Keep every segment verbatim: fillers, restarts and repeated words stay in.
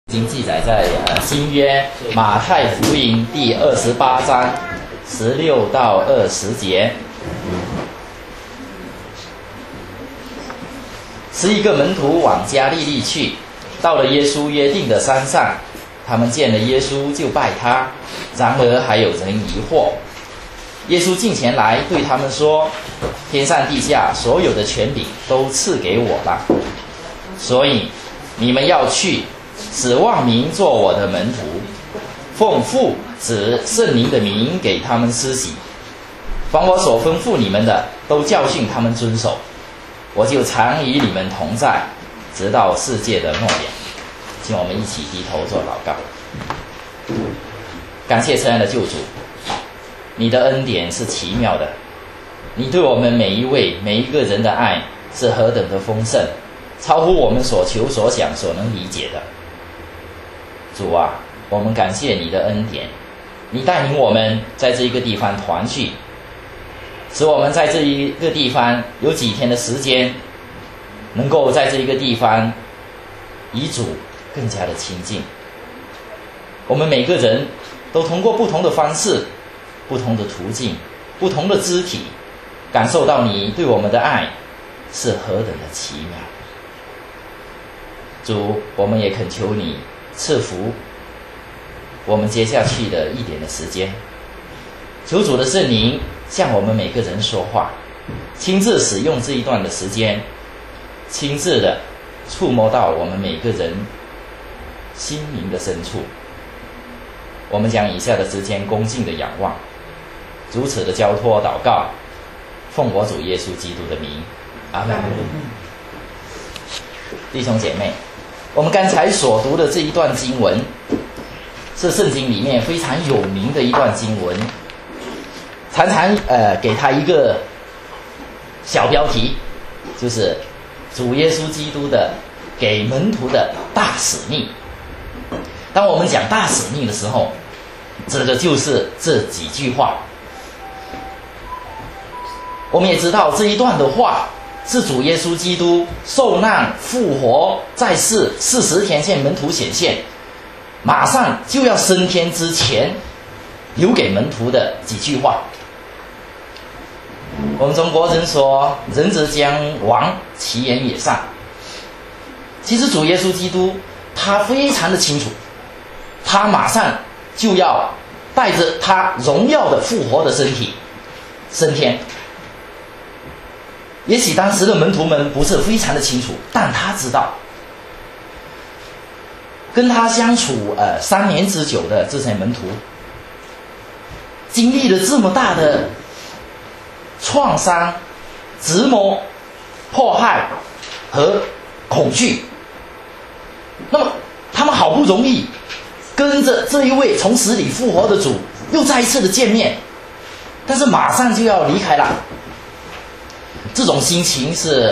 已经记载在呃新约马太福音第二十八章十六到二十节。十一个门徒往加利利去，到了耶稣约定的山上，他们见了耶稣就拜他。然而还有人疑惑。耶稣近前来对他们说：天上地下所有的权柄都赐给我了，所以你们要去，使万民做我的门徒，奉父子圣灵的名给他们施洗，凡我所吩咐你们的，都教训他们遵守。我就常与你们同在，直到世界的末了。请我们一起低头做祷告。感谢慈爱的救主，你的恩典是奇妙的，你对我们每一位每一个人的爱是何等的丰盛，超乎我们所求所想所能理解的。主啊，我们感谢你的恩典，你带领我们在这一个地方团聚，使我们在这一个地方有几天的时间，能够在这一个地方与主更加的亲近。我们每个人都通过不同的方式、不同的途径、不同的肢体，感受到你对我们的爱是何等的奇妙。主，我们也恳求你赐福我们接下去的一点的时间，求主的圣灵向我们每个人说话，亲自使用这一段的时间，亲自的触摸到我们每个人心灵的深处。我们将以下的时间恭敬的仰望，如此的交托祷告，奉我主耶稣基督的名，阿们。弟兄姐妹，我们刚才所读的这一段经文是圣经里面非常有名的一段经文，常常呃给他一个小标题，就是主耶稣基督的给门徒的大使命。当我们讲大使命的时候，指的就是这几句话。我们也知道这一段的话是主耶稣基督受难复活在世四十天向门徒显现，马上就要升天之前留给门徒的几句话。我们中国人说人之将亡，其言也善。其实主耶稣基督他非常的清楚，他马上就要带着他荣耀的复活的身体升天。也许当时的门徒们不是非常的清楚，但他知道。跟他相处呃三年之久的这些门徒，经历了这么大的创伤、折磨、迫害和恐惧，那么他们好不容易跟着这一位从死里复活的主又再一次的见面，但是马上就要离开了。这种心情是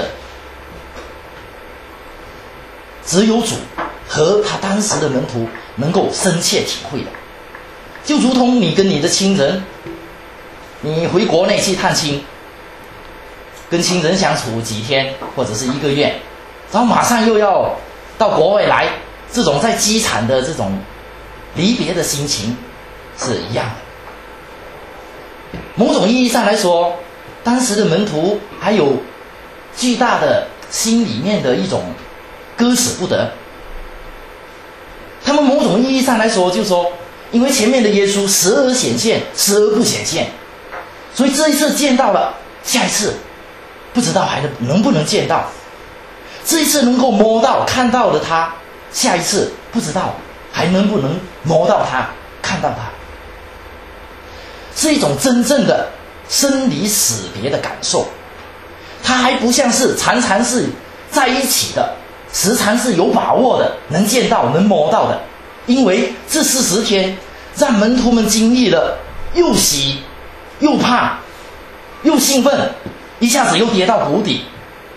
只有主和他当时的门徒能够深切体会的。就如同你跟你的亲人，你回国内去探亲，跟亲人相处几天或者是一个月，然后马上又要到国外来，这种在机场的这种离别的心情是一样的。某种意义上来说，当时的门徒还有巨大的心里面的一种割舍不得。他们某种意义上来说，就是说因为前面的耶稣时而显现，时而不显现，所以这一次见到了，下一次不知道还能不能见到。这一次能够摸到看到的他，下一次不知道还能不能摸到他看到他。是一种真正的生离死别的感受。他还不像是常常是在一起的，时常是有把握的，能见到能摸到的。因为这四十天让门徒们经历了又喜又怕又兴奋，一下子又跌到谷底。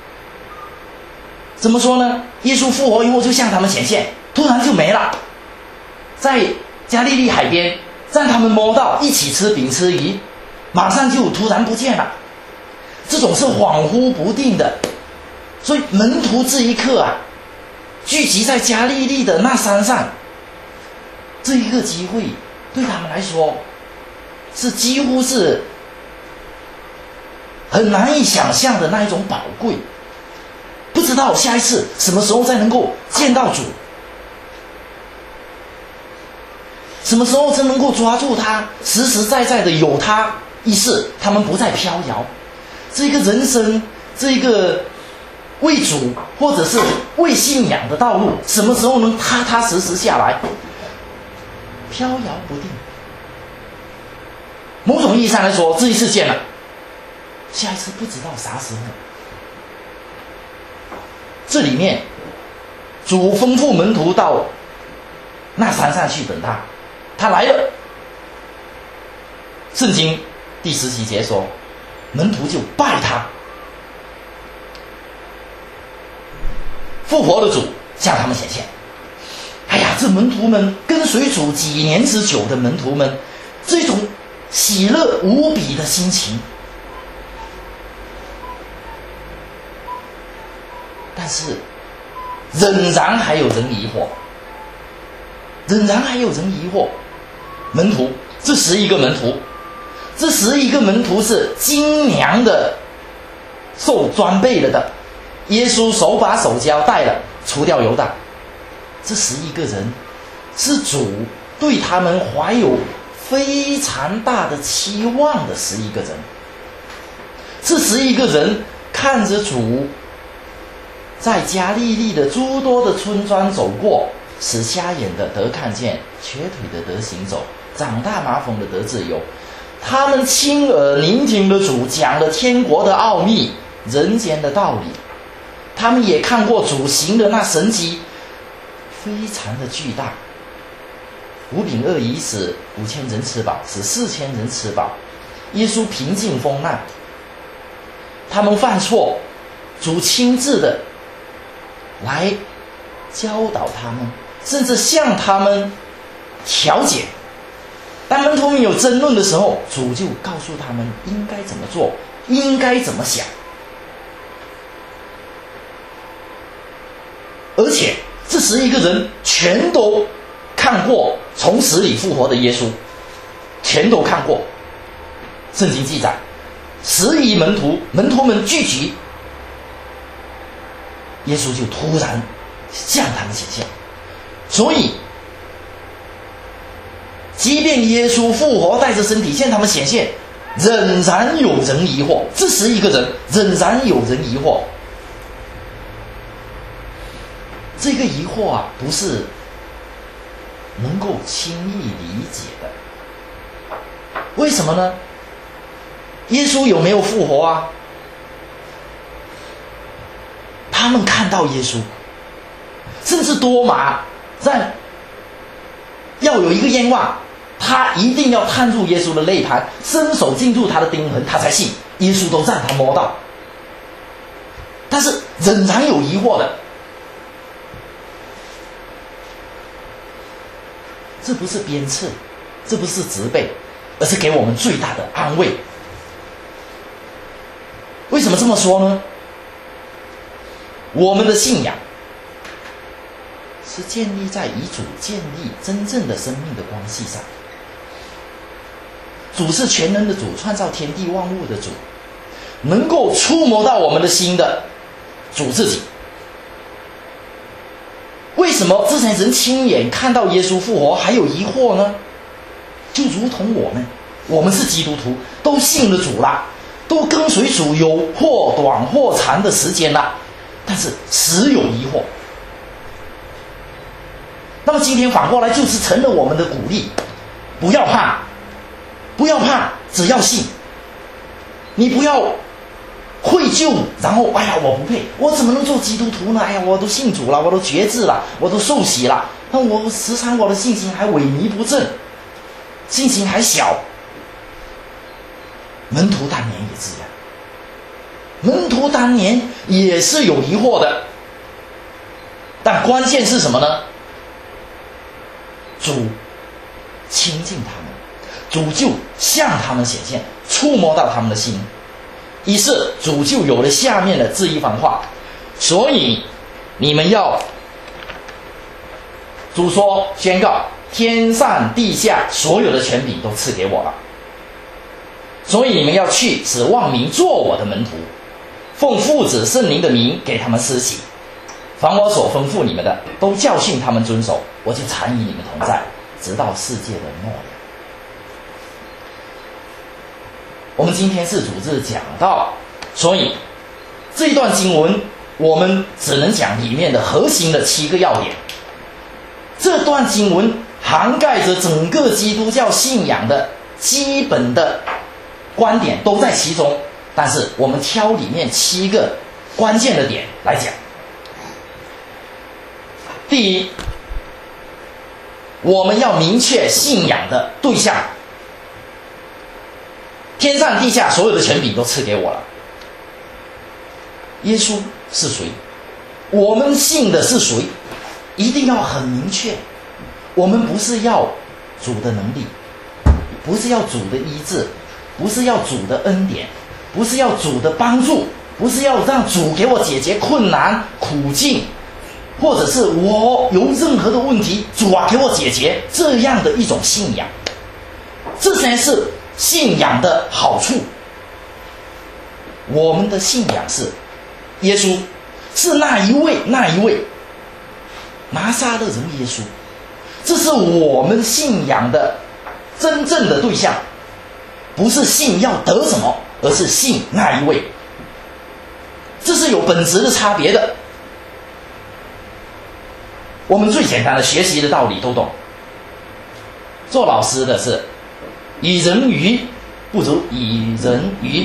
怎么说呢？耶稣复活以后就向他们显现，突然就没了，在加利利海边让他们摸到，一起吃饼吃鱼，马上就突然不见了。这种是恍惚不定的，所以门徒这一刻啊， 聚集在加利利的那山上，这一个机会对他们来说是几乎是很难以想象的那一种宝贵。不知道下一次什么时候才能够见到主，什么时候才能够抓住他，实实在在的有他一世，他们不再飘摇。这个人生，这个为主或者是为信仰的道路，什么时候能踏踏实实下来，飘摇不定。某种意义上来说，这一次见了，下一次不知道啥时候。这里面主吩咐门徒到那山上去等他，他来了。圣经第十七节说，门徒就拜他。复活的主向他们显现。哎呀，这门徒们跟随主几年之久的门徒们，这种喜乐无比的心情。但是仍然还有人疑惑，仍然还有人疑惑。门徒，这十一个门徒，这十一个门徒是精良的，受装备了的。耶稣手把手教带了，除掉犹大。这十一个人是主对他们怀有非常大的期望的十一个人。这十一个人看着主在加利利的诸多的村庄走过，使瞎眼的得看见，瘸腿的得行走，长大麻风的得自由。他们亲耳聆听了主讲了天国的奥秘，人间的道理。他们也看过主行的那神迹，非常的巨大。五饼二鱼使五千人吃饱，使四千人吃饱。耶稣平静风浪。他们犯错，主亲自的来教导他们，甚至向他们调解。当门徒们有争论的时候，主就告诉他们应该怎么做，应该怎么想。而且这十一个人全都看过从死里复活的耶稣，全都看过。圣经记载，十一门徒，门徒们聚集，耶稣就突然向他们显现。所以即便耶稣复活带着身体向他们显现，仍然有人疑惑。这十一个人仍然有人疑惑。这个疑惑啊，不是能够轻易理解的。为什么呢？耶稣有没有复活啊？他们看到耶稣，甚至多马在要有一个愿望，他一定要探入耶稣的肋旁，伸手进入他的钉痕，他才信。耶稣都让他摸到，但是仍然有疑惑的。这不是鞭策，这不是责备，而是给我们最大的安慰。为什么这么说呢？我们的信仰是建立在与主建立真正的生命的关系上。主是全能的主，创造天地万物的主，能够触摸到我们的心的主自己。为什么这些人亲眼看到耶稣复活还有疑惑呢？就如同我们，我们是基督徒，都信了主了，都跟随主有或短或长的时间了，但是时有疑惑。那么今天反过来就是成了我们的鼓励，不要怕，不要怕，只要信。你不要愧疚，然后哎呀我不配，我怎么能做基督徒呢？哎呀我都信主了，我都决志了，我都受洗了，那我时常我的信心还萎靡不振，信心还小。门徒当年也这样，门徒当年也是有疑惑的，但关键是什么呢？主亲近他们，主就向他们显现，触摸到他们的心，于是主就有了下面的这一番话：所以你们要主说宣告，天上地下所有的权柄都赐给我了，所以你们要去，使万民做我的门徒，奉父子圣灵的名给他们施洗，凡我所吩咐你们的，都教训他们遵守，我就常与你们同在，直到世界的末了。我们今天是主日讲到，所以这一段经文我们只能讲里面的核心的七个要点。这段经文涵盖着整个基督教信仰的基本的观点都在其中，但是我们挑里面七个关键的点来讲。第一，我们要明确信仰的对象。天上地下所有的权柄都赐给我了。耶稣是谁？我们信的是谁？一定要很明确。我们不是要主的能力，不是要主的医治，不是要主的恩典，不是要主的帮助，不是要让主给我解决困难苦境，或者是我有任何的问题，主啊给我解决，这样的一种信仰。这才是信仰的好处。我们的信仰是耶稣，是那一位那一位拿撒勒人耶稣，这是我们信仰的真正的对象，不是信要得什么，而是信那一位，这是有本质的差别的。我们最简单的学习的道理都懂，做老师的是以人鱼不如以人渔，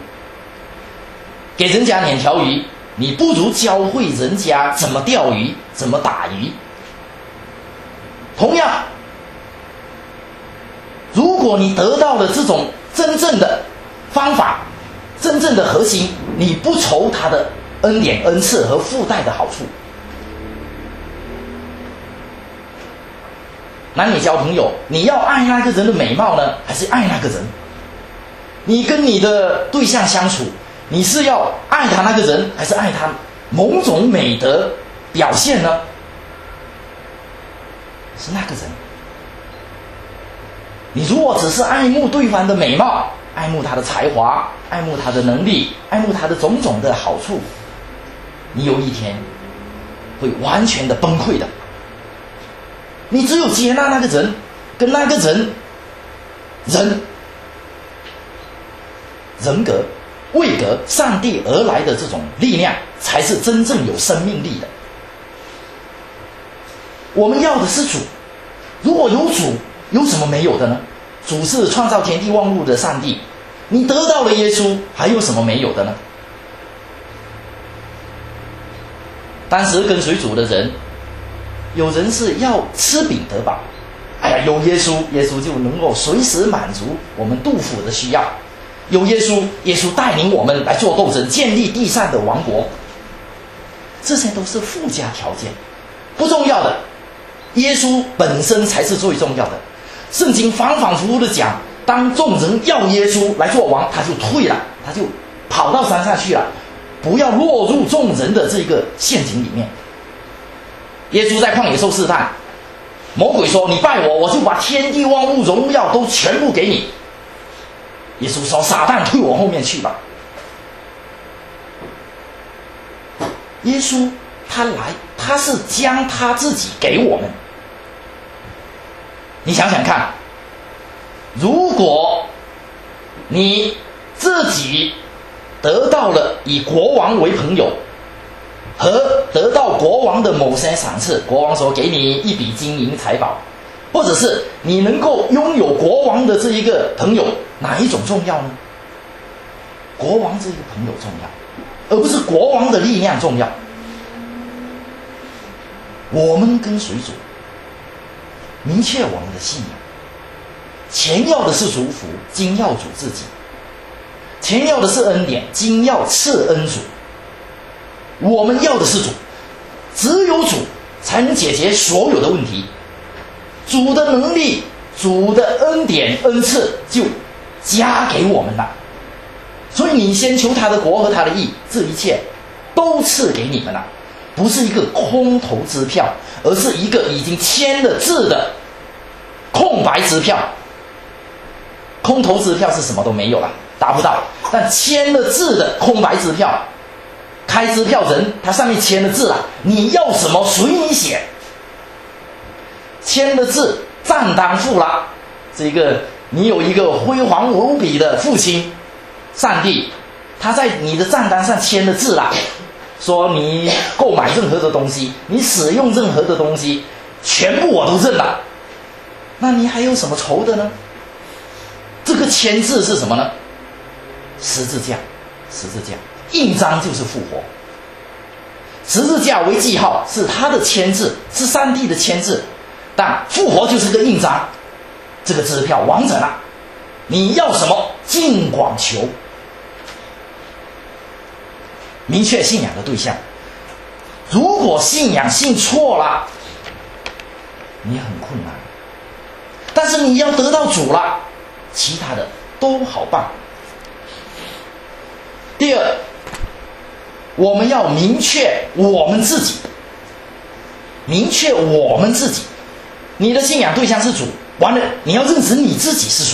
给人家两条鱼，你不如教会人家怎么钓鱼，怎么打鱼。同样，如果你得到了这种真正的方法，真正的核心，你不愁他的恩典恩赐和附带的好处。男女交朋友，你要爱那个人的美貌呢，还是爱那个人？你跟你的对象相处，你是要爱他那个人，还是爱他某种美德表现呢？是那个人。你如果只是爱慕对方的美貌，爱慕他的才华，爱慕他的能力，爱慕他的种种的好处，你有一天会完全的崩溃的。你只有接纳那个人，跟那个人人人格位格上帝而来的这种力量，才是真正有生命力的。我们要的是主，如果有主，有什么没有的呢？主是创造天地万物的上帝，你得到了耶稣，还有什么没有的呢？当时跟随主的人，有人是要吃饼得饱，哎呀，有耶稣，耶稣就能够随时满足我们肚腹的需要。有耶稣，耶稣带领我们来做斗争，建立地上的王国。这些都是附加条件，不重要的。耶稣本身才是最重要的。圣经反反复复的讲，当众人要耶稣来做王，他就退了，他就跑到山上去了，不要落入众人的这个陷阱里面。耶稣在旷野受试探，魔鬼说：“你拜我，我就把天地万物荣耀都全部给你。”耶稣说：“撒旦，退我后面去吧。”耶稣他来，他是将他自己给我们。你想想看，如果你自己得到了以国王为朋友，和得到国王的某些赏赐，国王说给你一笔金银财宝，或者是你能够拥有国王的这一个朋友，哪一种重要呢？国王这一个朋友重要，而不是国王的力量重要。我们跟随主，明确我们的信仰，前要的是主福，今要主自己；前要的是恩典，今要赐恩主。我们要的是主，只有主才能解决所有的问题。主的能力，主的恩典恩赐就加给我们了。所以你先求他的国和他的义，这一切都赐给你们了。 不是一个空头支票，而是一个已经签了字的空白支票。空头支票是什么都没有了，达不到。但签了字的空白支票，开支票人他上面签了字了，你要什么随你写。签了字，账单付了，这个你有一个辉煌无比的父亲，上帝，他在你的账单上签了字了，说你购买任何的东西，你使用任何的东西，全部我都认了。那你还有什么愁的呢？这个签字是什么呢？十字架，十字架，印章就是复活。十字架为记号，是他的签字，是上帝的签字，但复活就是个印章，这个支票完整了。你要什么，尽管求。明确信仰的对象。如果信仰信错了，你很困难。但是你要得到主了，其他的都好办。第二，我们要明确我们自己，明确我们自己。你的信仰对象是主，完了你要认识你自己是谁。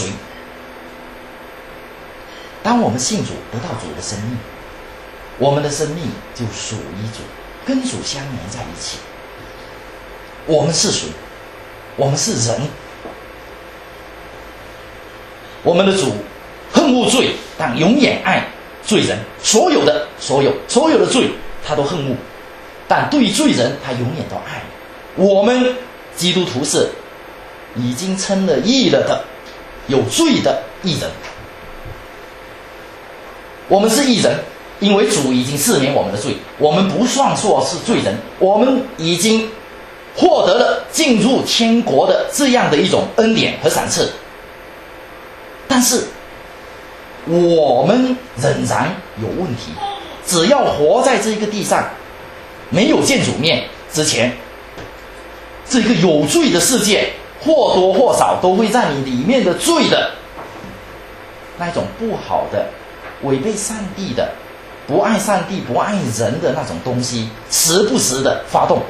当我们信主，得到主的生命，我们的生命就属于主，跟主相连在一起。我们是谁？我们是人。我们的主恨恶罪，但永远爱罪人。所有的所有所有的罪他都恨恶，但对罪人他永远都爱。我们基督徒是已经称了义了的有罪的义人。我们是义人，因为主已经赦免我们的罪，我们不算作是罪人，我们已经获得了进入天国的这样的一种恩典和赏赐。但是我们仍然有问题，只要活在这个地上，没有见主面之前，这个有罪的世界或多或少都会在你里面的罪的那种不好的违背上帝的不爱上帝不爱人的那种东西时不时的发动。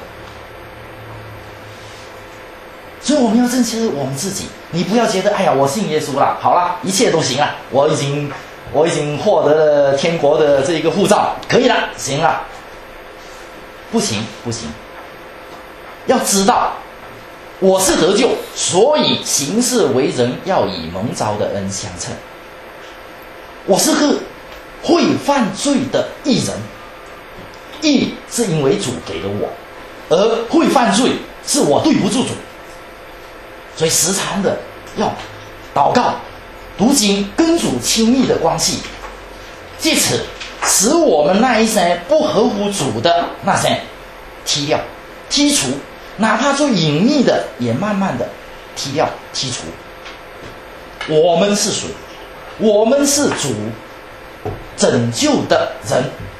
所以我们要认识我们自己，你不要觉得哎呀我信耶稣了，好了，一切都行了，我已经我已经获得了天国的这个护照，可以了，行了。不行不行，要知道我是得救，所以行事为人要以蒙召的恩相称。我是个会犯罪的义人，义是因为主给了我，而会犯罪是我对不住主。所以时常的要祷告、读经，跟主亲密的关系，借此使我们那一些不合乎主的那些踢掉、剔除，哪怕最隐秘的也慢慢的踢掉、剔除。我们是谁？我们是主拯救的人，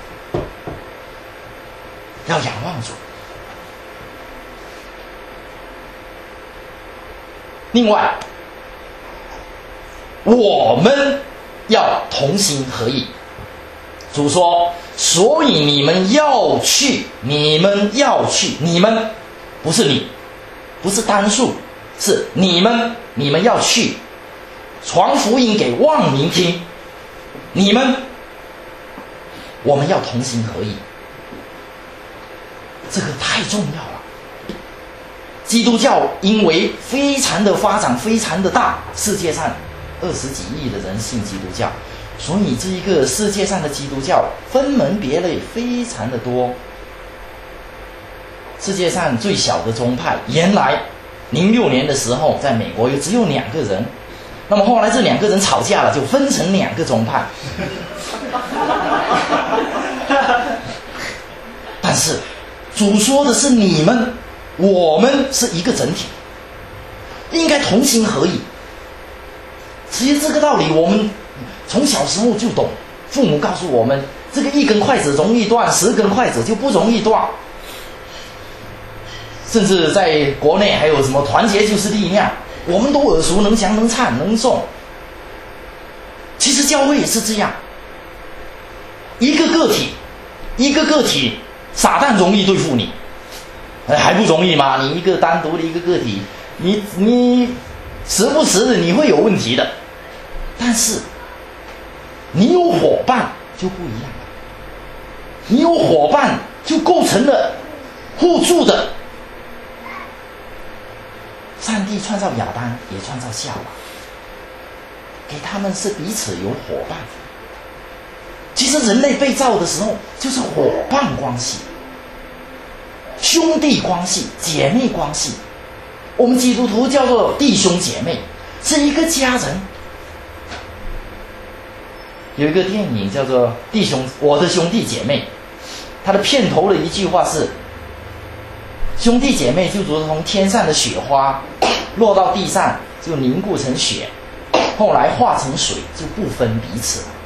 要仰望主。另外，我们要同心合意。主说，所以你们要去，你们要去，你们不是你，不是单数，是你们，你们要去传福音给万民听。你们，我们要同心合意，这个太重要了。基督教因为非常的发展，非常的大，世界上二十几亿的人信基督教，所以这一个世界上的基督教分门别类非常的多。世界上最小的宗派，原来零六年的时候在美国有只有两个人，那么后来这两个人吵架了，就分成两个宗派。但是主说的是你们，我们是一个整体，应该同心合意。其实这个道理我们从小时候就懂，父母告诉我们，这个一根筷子容易断，十根筷子就不容易断。甚至在国内还有什么团结就是力量，我们都耳熟能详，能唱能诵。其实教会也是这样，一个个体一个个体撒旦容易对付你，还不容易吗？你一个单独的一个个体，你你时不时的你会有问题的，但是你有伙伴就不一样了，你有伙伴就构成了互助的。上帝创造亚当，也创造夏娃，给他们是彼此有伙伴。其实人类被造的时候就是伙伴关系、兄弟关系、姐妹关系。我们基督徒叫做弟兄姐妹，是一个家人。有一个电影叫做《弟兄我的兄弟姐妹》，它的片头的一句话是：兄弟姐妹就如同天上的雪花，落到地上就凝固成雪，后来化成水，就不分彼此了。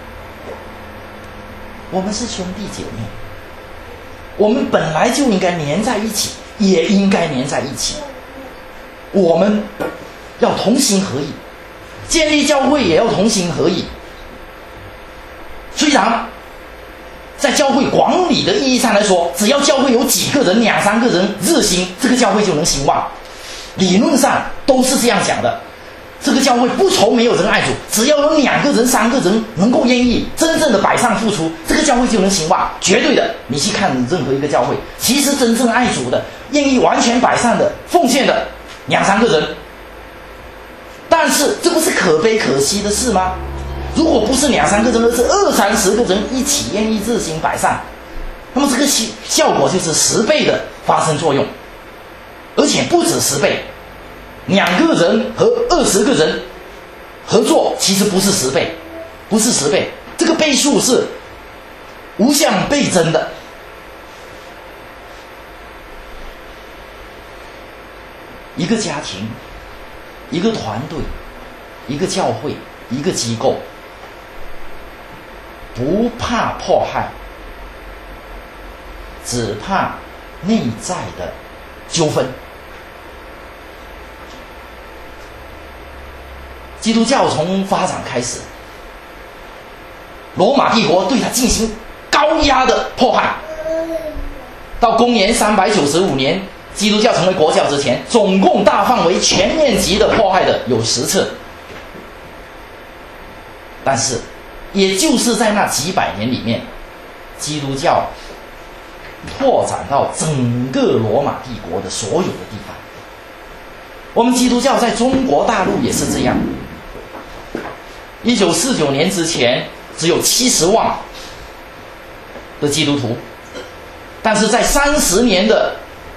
我们是兄弟姐妹，我们本来就应该黏在一起，也应该黏在一起。我们要同心合意，建立教会也要同心合意。虽然在教会管理的意义上来说，只要教会有几个人、两三个人热心，这个教会就能兴旺。理论上都是这样讲的。这个教会不愁没有人爱主，只要有两个人、三个人能够愿意真正的摆上付出，这个教会就能兴旺。绝对的，你去看任何一个教会，其实真正爱主的、愿意完全摆上的、奉献的两三个人。但是这不是可悲可惜的事吗？如果不是两三个人，而是二三十个人一起愿意热心摆上，那么这个效果就是十倍的发生作用，而且不止十倍。两个人和二十个人合作，其实不是十倍，不是十倍，这个倍数是无限倍增的。一个家庭、一个团队、一个教会、一个机构，不怕迫害，只怕内在的纠纷。基督教从发展开始，罗马帝国对它进行高压的迫害。到公元三百九十五年，基督教成为国教之前，总共大范围、全面级的迫害的有十次。但是，也就是在那几百年里面，基督教拓展到整个罗马帝国的所有的地方。我们基督教在中国大陆也是这样。一九四九年之前只有七十万的基督徒，但是在三十年的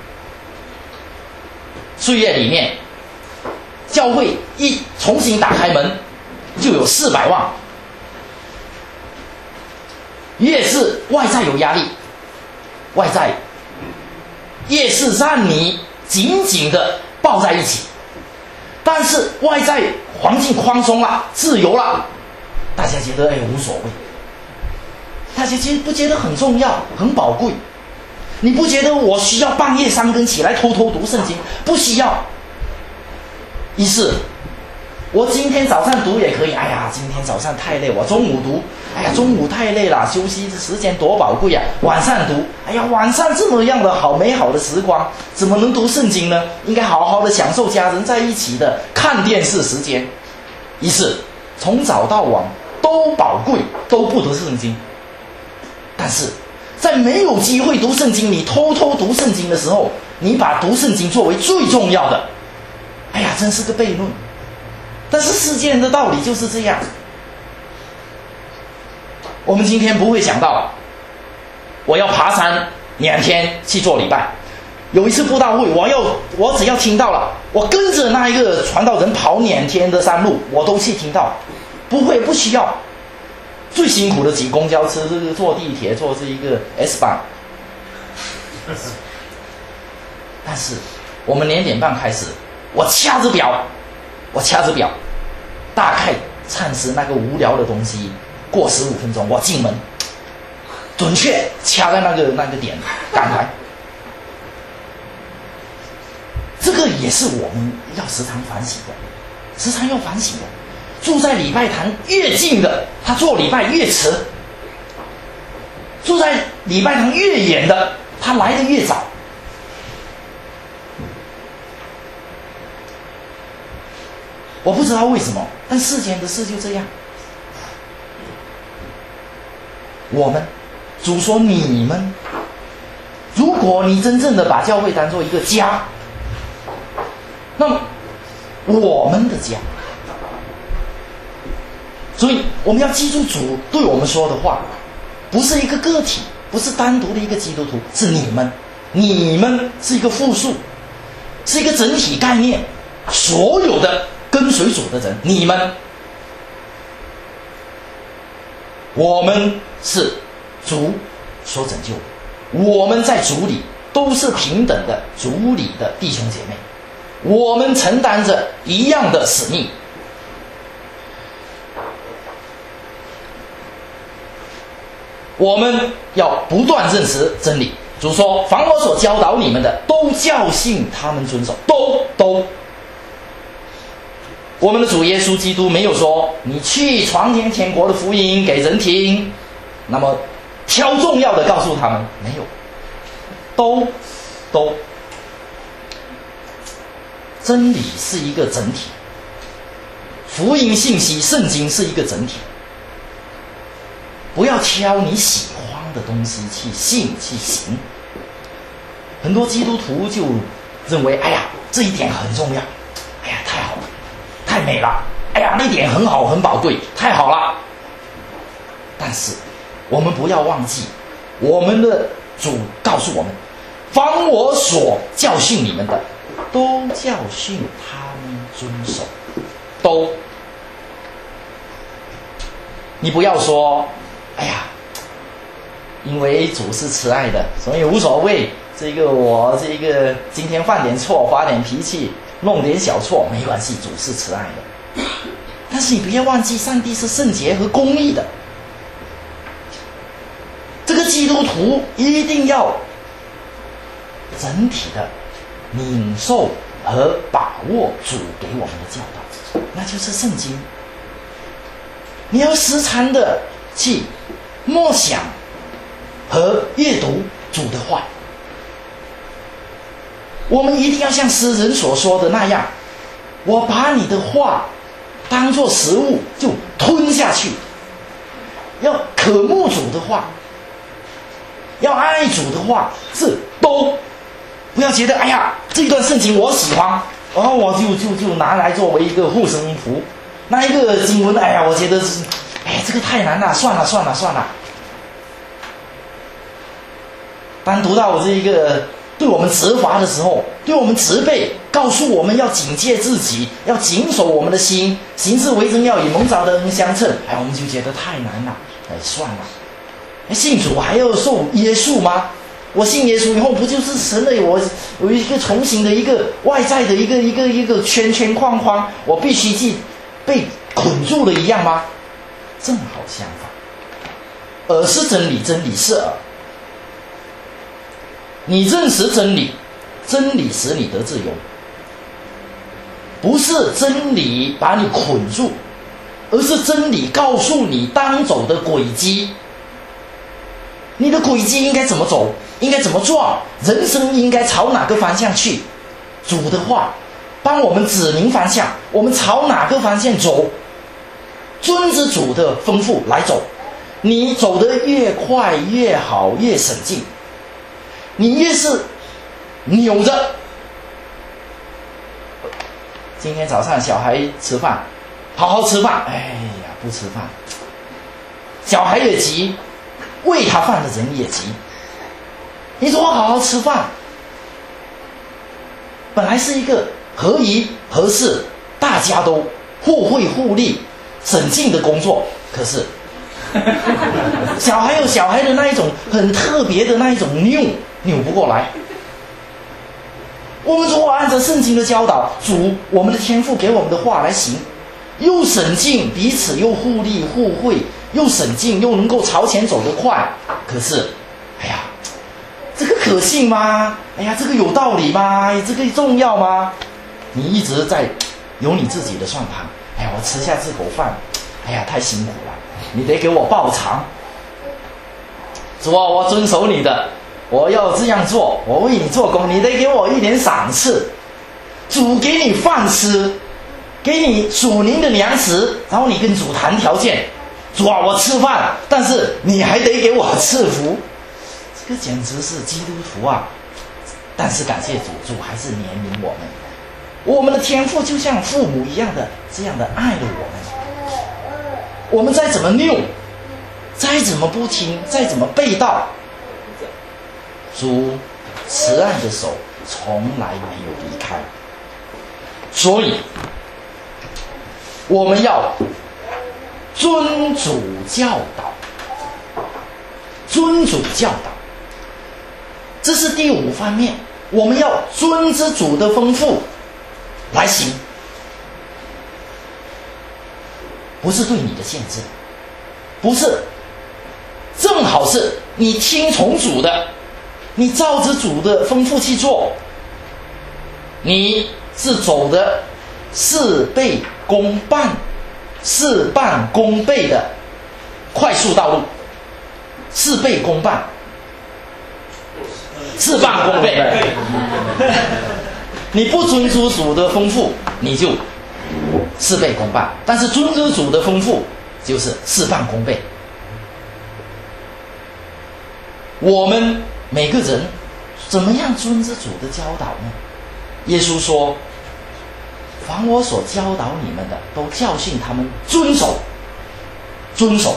岁月里面，教会一重新打开门，就有四百万。越是外在有压力，外在越是让你紧紧的抱在一起，但是外在环境宽松了、自由了，大家觉得哎无所谓，大家觉不觉得很重要、很宝贵？你不觉得我需要半夜三更起来偷偷读圣经？不需要。于是，我今天早上读也可以。哎呀，今天早上太累，我中午读。哎呀，中午太累了，休息的时间多宝贵啊！晚上读。哎呀，晚上这么样的好美好的时光，怎么能读圣经呢？应该好好的享受家人在一起的看电视时间。于是，从早到晚都宝贵，都不读圣经。但是，在没有机会读圣经，你偷偷读圣经的时候，你把读圣经作为最重要的。哎呀，真是个悖论。但是世间的道理就是这样。我们今天不会想到，我要爬山两天去做礼拜。有一次布道会，我要我只要听到了，我跟着那一个传道人跑两天的山路，我都去听到。不会，不需要。最辛苦的挤公交车，这个坐地铁，坐这一个 S 班。但是我们两点半开始，我掐着表，我掐着表，大概唱诗那个无聊的东西。过十五分钟，我进门，准确掐在那个那个点赶来。这个也是我们要时常反省的，时常要反省的。住在礼拜堂越近的，他做礼拜越迟；住在礼拜堂越远的， 他来的越早。我不知道为什么，但世间的事就这样。我们，主说你们，如果你真正的把教会当作一个家，那么我们的家，所以我们要记住主对我们说的话，不是一个个体，不是单独的一个基督徒，是你们，你们是一个复数，是一个整体概念，所有的跟随主的人，你们，我们是主所拯救的，我们在主里都是平等的主里的弟兄姐妹，我们承担着一样的使命。我们要不断认识真理。主说：“凡我所教导你们的，都教训他们遵守。”都都。我们的主耶稣基督没有说你去传天天国的福音给人听，那么挑重要的告诉他们，没有，都都。真理是一个整体，福音信息圣经是一个整体，不要挑你喜欢的东西去信去行。很多基督徒就认为，哎呀，这一点很重要，哎呀，太好了，太美了，哎呀，那点很好很宝贵，太好了。但是我们不要忘记，我们的主告诉我们，凡我所教训你们的，都教训他们遵守。都。你不要说，哎呀，因为主是慈爱的，所以无所谓，这个我这个今天犯点错，发点脾气，弄点小错，没关系，主是慈爱的。但是你不要忘记，上帝是圣洁和公义的。这个基督徒一定要整体的领受和把握主给我们的教导，那就是圣经。你要时常的去默想和阅读主的话。我们一定要像诗人所说的那样，我把你的话当作食物就吞下去，要渴慕主的话，要爱主的话，是都不要觉得哎呀这一段圣经我喜欢，然后我就就就拿来作为一个护身符。那一个经文，哎呀，我觉得是，哎，这个太难了，算了算了算了。当读到我这一个对我们责罚的时候，对我们责备，告诉我们要警戒自己，要谨守我们的心，行事为人要以蒙召的恩相称，哎，我们就觉得太难了，哎，算了。哎，信主还要受约束吗？我信耶稣以后，不就是神的我有一个重新的一个外在的一个一个一个圈圈框框，我必须去被捆住了一样吗？正好相反，耳是真理，真理是耳。你认识真理，真理使你得自由，不是真理把你捆住，而是真理告诉你当走的轨迹。你的轨迹应该怎么走，应该怎么做，人生应该朝哪个方向去。主的话帮我们指明方向，我们朝哪个方向走，遵着主的吩咐来走。你走得越快越好，越省劲。你越是扭着，今天早上小孩吃饭，好好吃饭，哎呀不吃饭，小孩也急，喂他饭的人也急。你说好好吃饭，本来是一个合宜合适，大家都互惠互利省劲的工作，可是小孩有小孩的那一种很特别的那一种扭扭不过来。我们如果按照圣经的教导，主我们的天父给我们的话来行，又省劲，彼此又互利互惠，又省劲又能够朝前走得快。可是哎呀这个可信吗？哎呀这个有道理吗？哎这个重要吗？你一直在有你自己的算盘。哎呀我吃下这口饭，哎呀太辛苦了，你得给我报偿。主啊我遵守你的， 我要这样做，我为你做工，你得给我一点赏赐。主给你饭吃，给你属灵的粮食，然后你跟主谈条件，主啊，我吃饭，但是你还得给我赐福。这个简直是基督徒啊！但是感谢主，主还是怜悯我们。我们的天父就像父母一样的这样的爱了我们。我们再怎么拗，再怎么不听，再怎么背道，主慈爱的手从来没有离开。所以我们要遵主教导，遵主教导，这是第五方面。我们要遵之主的吩咐来行，不是对你的限制，不是，正好是你听从主的，你照着主的吩咐去做，你是走的事倍功半、事半功倍的快速道路，事倍功半，事半功倍。你不遵主主的吩咐，你就事倍功半；但是遵主主的吩咐，就是事半功倍。我们每个人怎么样遵着主的教导呢？耶稣说：“凡我所教导你们的，都教训他们遵守，遵守。”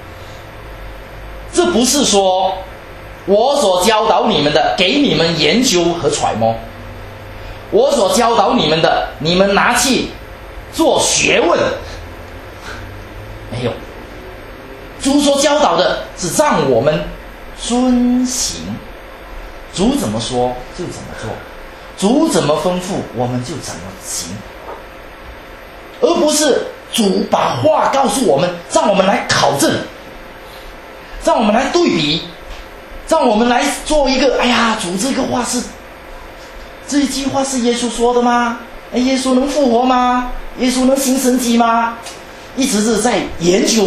这不是说我所教导你们的给你们研究和揣摩，我所教导你们的你们拿去做学问，没有。主所教导的是让我们遵行，主怎么说就怎么做，主怎么吩咐我们就怎么行，而不是主把话告诉我们，让我们来考证，让我们来对比，让我们来做一个，哎呀，主这个话是，这一句话是耶稣说的吗？哎，耶稣能复活吗？耶稣能行神迹吗？一直是在研究。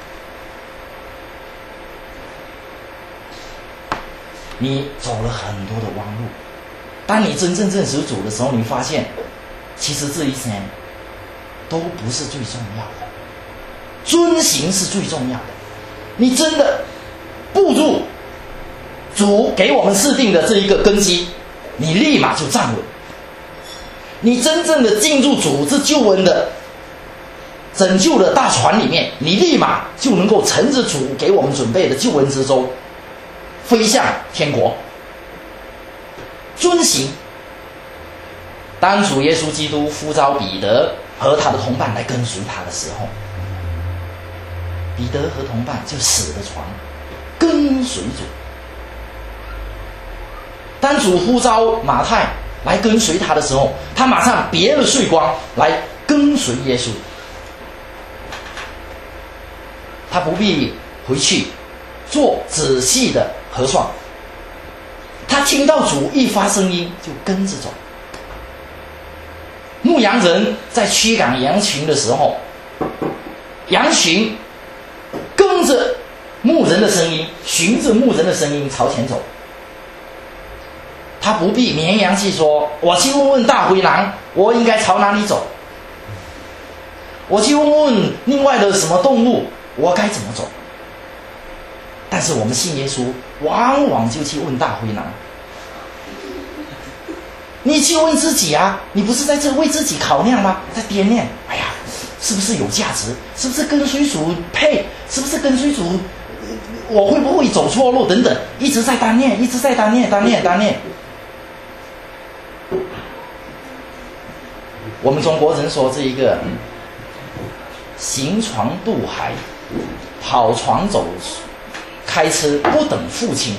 你走了很多的弯路，当你真正认识主的时候，你发现其实这一些都不是最重要的，遵行是最重要的。你真的步入主给我们设定的这一个根基，你立马就站稳。你真正的进入主这救恩的拯救的大船里面，你立马就能够乘着主给我们准备的救恩之舟飞向天国。遵行。当主耶稣基督呼召彼得和他的同伴来跟随他的时候，彼得和同伴就驶了船跟随主。当主呼召马太来跟随他的时候，他马上别了税光来跟随耶稣，他不必回去做仔细的核算，他听到主一发声音就跟着走。牧羊人在驱赶羊群的时候，羊群跟着牧人的声音，循着牧人的声音朝前走，他不必绵羊去说，我去问问大灰狼我应该朝哪里走，我去问问另外的什么动物我该怎么走。但是我们信耶稣往往就去问大灰狼。你去问自己啊，你不是在这为自己考量吗？在掂量，哎呀，是不是有价值？是不是跟随主配？是不是跟随主我会不会走错路等等，一直在单念，一直在单念单念单念。我们中国人说这一个行船渡海，跑船走开车不等父亲。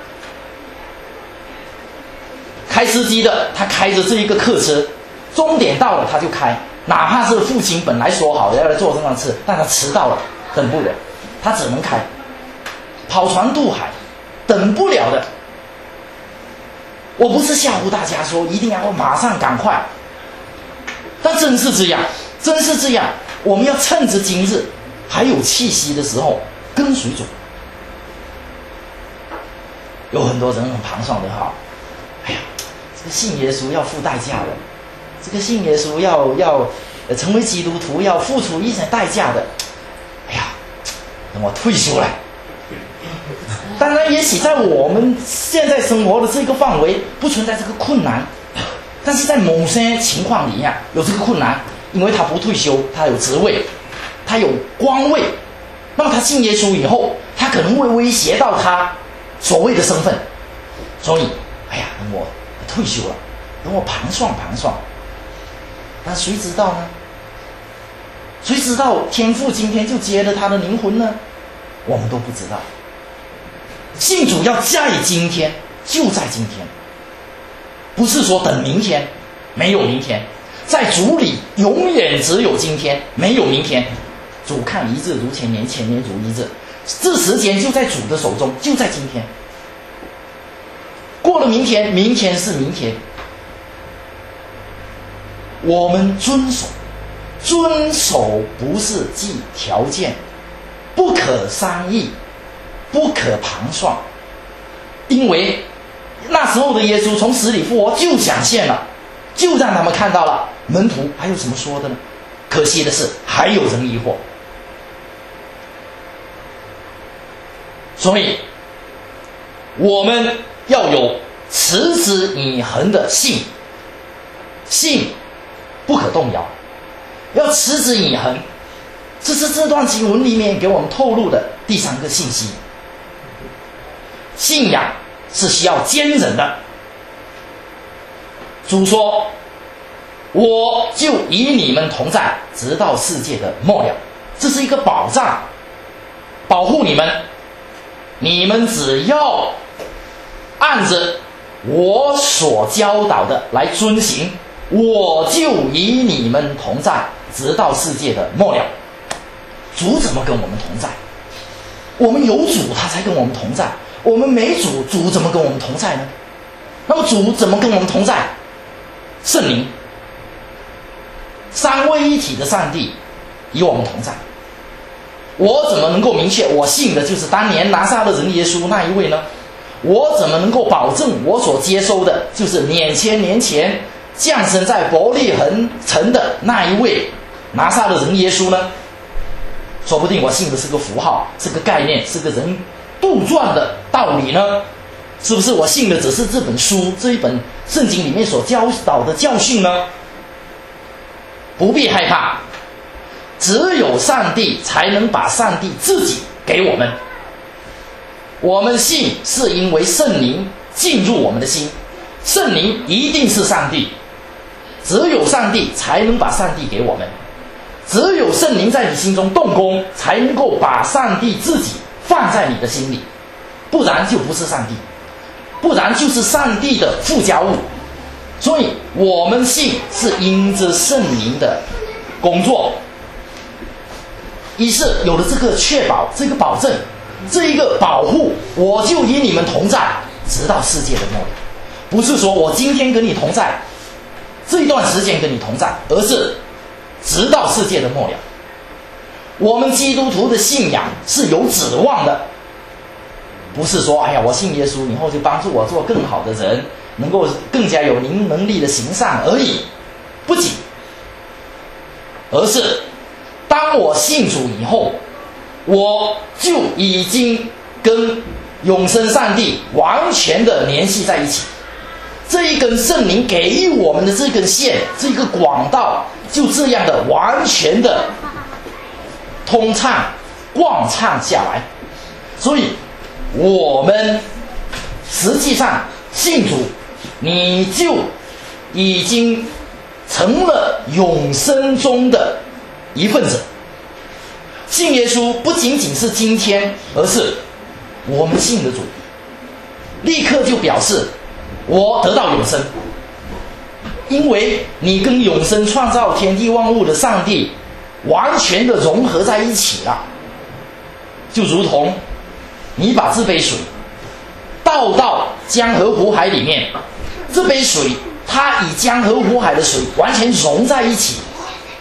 开司机的他开着这一个客车，终点到了他就开，哪怕是父亲本来说好要来坐这辆车，但他迟到了等不了，他只能开。跑船渡海等不了的。我不是吓唬大家说一定要马上赶快，但真是这样，真是这样。我们要趁着今日还有气息的时候跟随主。 有很多人很旁爽的哈，哎呀，这个信耶稣要付代价的，这个信耶稣要要成为基督徒要付出一些代价的，哎呀，等我退休了。当然，也许在我们现在生活的这个范围不存在这个困难，但是在某些情况里面有这个困难，因为他不退休，他有职位，他有官位，那么他信耶稣以后，他可能会威胁到他所谓的身份，所以，哎呀，等我退休了，等我盘算盘算，那谁知道呢？谁知道天父今天就接了他的灵魂呢？我们都不知道。信主要在今天，就在今天，不是说等明天，没有明天，在主里永远只有今天，没有明天。主看一日如千年，千年如一日，这时间就在主的手中，就在今天。过了明天，明天是明天。我们遵守，遵守不是记条件，不可商议，不可盘算，因为那时候的耶稣从死里复活就显现了，就让他们看到了。门徒还有什么说的呢？可惜的是，还有人疑惑。所以，我们要有持之以恒的信，信不可动摇，要持之以恒。这是这段经文里面给我们透露的第三个信息。信仰是需要坚忍的。主说：“我就与你们同在，直到世界的末了。”这是一个保障，保护你们。你们只要按着我所教导的来遵行，我就与你们同在，直到世界的末了。主怎么跟我们同在？我们有主，他才跟我们同在。我们没主，主怎么跟我们同在呢？那么主怎么跟我们同在？圣灵，三位一体的上帝与我们同在。我怎么能够明确我信的就是当年拿撒勒人耶稣那一位呢？我怎么能够保证我所接收的就是两千年前降生在伯利恒城的那一位拿撒勒人耶稣呢？说不定我信的是个符号，是个概念，是个人杜撰的道理呢？是不是我信的只是这本书，这一本圣经里面所教导的教训呢？不必害怕，只有上帝才能把上帝自己给我们。我们信是因为圣灵进入我们的心，圣灵一定是上帝，只有上帝才能把上帝给我们，只有圣灵在你心中动工，才能够把上帝自己放在你的心里，不然就不是上帝，不然就是上帝的附加物。所以我们信是因着圣灵的工作，于是有了这个确保，这个保证，这一个保护，我就与你们同在，直到世界的末了。不是说我今天跟你同在，这一段时间跟你同在，而是直到世界的末了。我们基督徒的信仰是有指望的，不是说哎呀，我信耶稣以后就帮助我做更好的人，能够更加有能力的行善而已，不仅，而是当我信主以后，我就已经跟永生上帝完全的联系在一起。这一根圣灵给予我们的这根线，这个广道，就这样的完全的通畅贯畅下来。所以我们实际上信主，你就已经成了永生中的一份子。信耶稣不仅仅是今天，而是我们信的主，立刻就表示我得到永生，因为你跟永生创造天地万物的上帝完全的融合在一起了。就如同你把这杯水倒到江河湖海里面，这杯水它与江河湖海的水完全融在一起，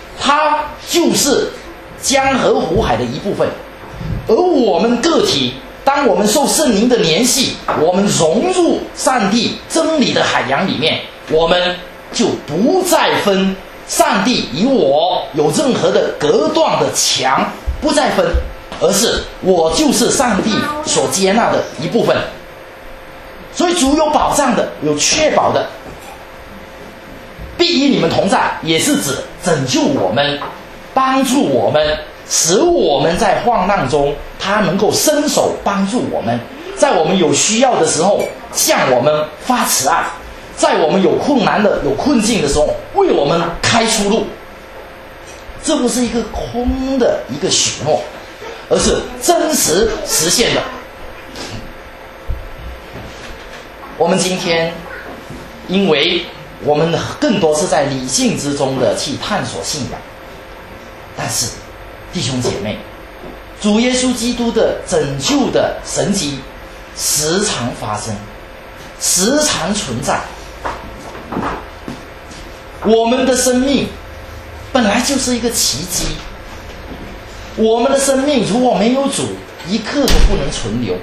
它就是江河湖海的一部分。而我们个体当我们受圣灵的联系，我们融入上帝真理的海洋里面，我们就不再分上帝与我有任何的隔断的墙，不再分，而是我就是上帝所接纳的一部分。所以主有保障的，有确保的，必与你们同在，也是指拯救我们，帮助我们，使我们在患难中他能够伸手帮助我们，在我们有需要的时候向我们发慈爱，在我们有困难的有困境的时候为我们开出路。这不是一个空的一个许诺，而是真实实现的。我们今天因为我们更多是在理性之中的去探索信仰，但是弟兄姐妹，主耶稣基督的拯救的神迹时常发生，时常存在。我们的生命本来就是一个奇迹，我们的生命如果没有主，一刻都不能存留。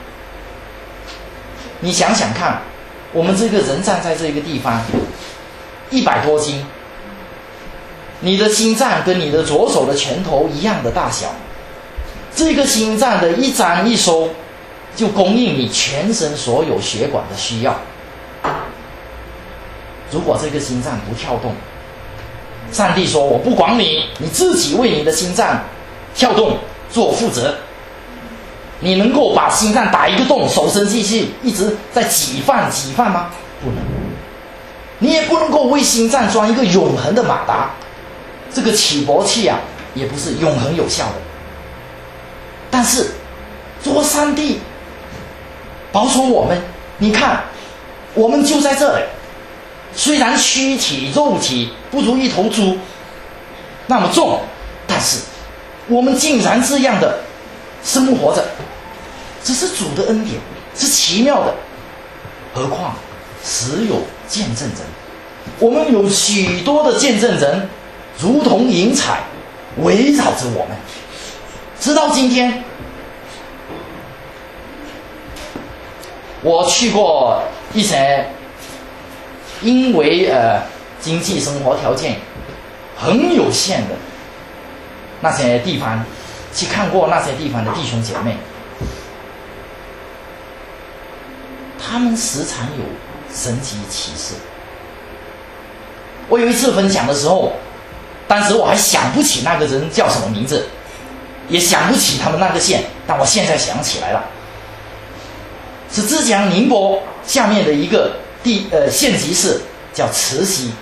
你想想看，我们这个人站在这个地方，一百多斤，你的心脏跟你的左手的拳头一样的大小，这个心脏的一张一收就供应你全身所有血管的需要。如果这个心脏不跳动，上帝说我不管你，你自己为你的心脏跳动做负责。你能够把心脏打一个洞，手伸进去一直在挤放挤放吗？不能。你也不能够为心脏装一个永恒的马达，这个起搏器啊也不是永恒有效的。但是如果上帝保守我们，你看我们就在这里，虽然躯体肉体不如一头猪那么重，但是我们竟然这样的生活着，这是主的恩典，是奇妙的。何况时有见证人，我们有许多的见证人如同云彩围绕着我们，直到今天。我去过一些因为呃经济生活条件很有限的那些地方，去看过那些地方的弟兄姐妹，他们时常有神迹奇事。我有一次分享的时候，当时我还想不起那个人叫什么名字，也想不起他们那个县，但我现在想起来了，是浙江宁波下面的一个地呃县级市，叫慈溪。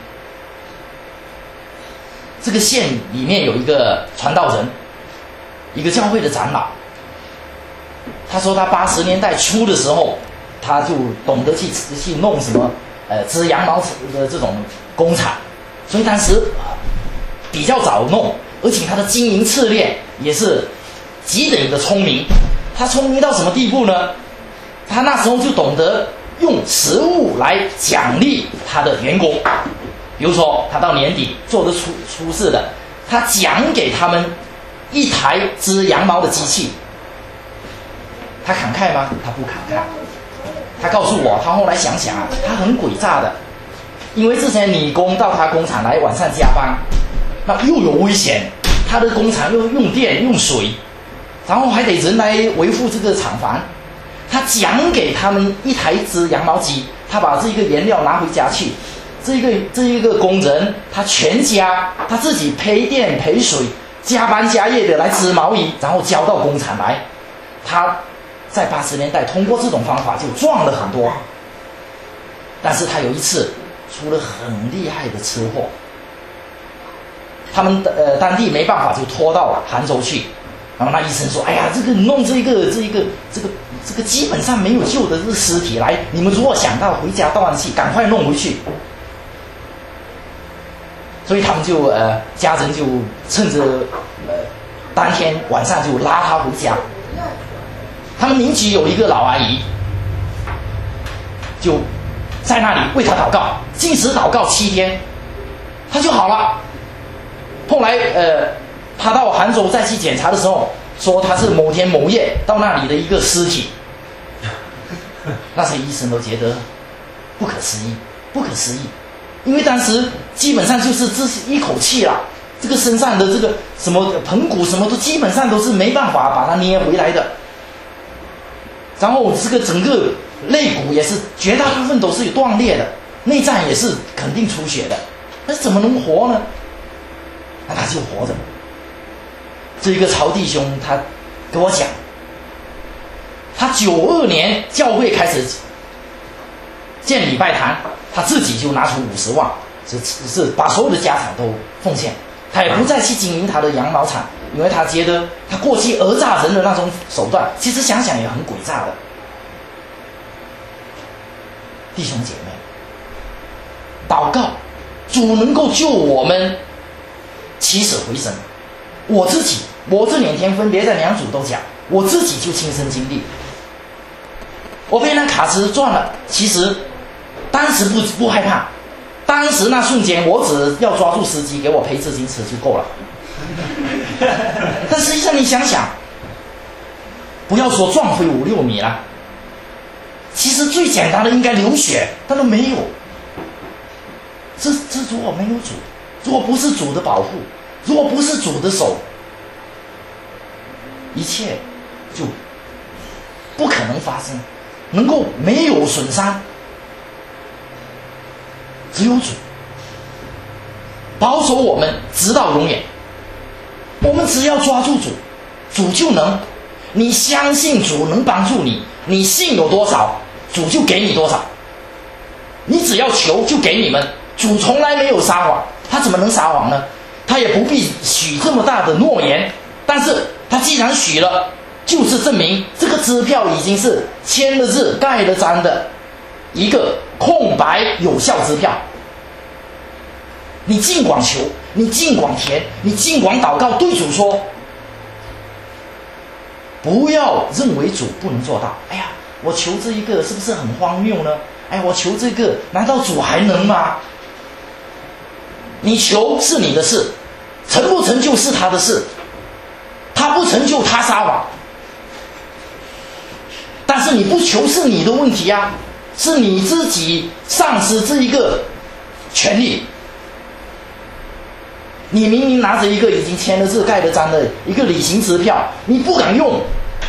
这个县里面有一个传道人，一个教会的长老。他说他八十年代初的时候，他就懂得去去弄什么呃织羊毛的这种工厂，所以当时比较早弄，而且他的经营策略也是极等的聪明。他聪明到什么地步呢？他那时候就懂得用食物来奖励他的员工。比如说他到年底做得出出事的，他奖给他们一台织羊毛的机器。他慷慨吗？他不慷慨。他告诉我，他后来想想啊，他很诡诈的，因为这些女工到他工厂来晚上加班，那又有危险，他的工厂又用电用水，然后还得人来维护这个厂房。他奖给他们一台织羊毛机，他把这个原料拿回家去。这一个这一个工人，他全家他自己赔电赔水，加班加夜的来织毛衣，然后交到工厂来。他在八十年代通过这种方法就赚了很多。但是他有一次出了很厉害的车祸，他们呃当地没办法就拖到杭州去。然后那医生说：“哎呀，这个弄这个这个这个这个基本上没有救的这个尸体，来，你们如果想到回家到岸去，赶快弄回去。”所以他们就呃家人就趁着呃当天晚上就拉他回家。他们邻居有一个老阿姨，就在那里为他祷告，禁食祷告七天，他就好了。后来呃他到杭州再去检查的时候， 说他是某天某夜到那里的一个尸体，那些医生都觉得不可思议，不可思议，因为当时基本上就是这一口气啦，这个身上的这个什么盆骨什么都基本上都是没办法把它捏回来的，然后这个整个肋骨也是绝大部分都是有断裂的，内脏也是肯定出血的，那怎么能活呢？那他就活着。这一个曹弟兄他跟我讲，他九二年教会开始建礼拜堂，他自己就拿出五十万，是是把所有的家产都奉献，他也不再去经营他的羊毛厂，因为他觉得他过去讹诈人的那种手段，其实想想也很诡诈的。弟兄姐妹，祷告，主能够救我们起死回生。我自己，我这两天分别在两组都讲，我自己就亲身经历。我被那卡车撞了，其实当时不不害怕，当时那瞬间我只要抓住司机给我赔自行车就够了。但实际上你想想，不要说撞飞五六米了，其实最简单的应该流血，但都没有。这这如果没有主，如果不是主的保护，如果不是主的手，一切就不可能发生，能够没有损伤。只有主保守我们直到永远。我们只要抓住主，主就能。你相信主能帮助你，你信有多少，主就给你多少。你只要求就给你们。主从来没有撒谎，他怎么能撒谎呢？他也不必许这么大的诺言，但是他既然许了，就是证明这个支票已经是签了字盖了章的一个空白有效支票。你尽管求，你尽管填，你尽管祷告，对主说，不要认为主不能做到。哎呀，我求这一个是不是很荒谬呢？哎，我求这个难道主还能吗？你求是你的事，成不成就是他的事，他不成就他撒谎。但是你不求是你的问题啊，是你自己丧失这一个权利。你明明拿着一个已经签了字盖了章的一个旅行支票，你不敢用。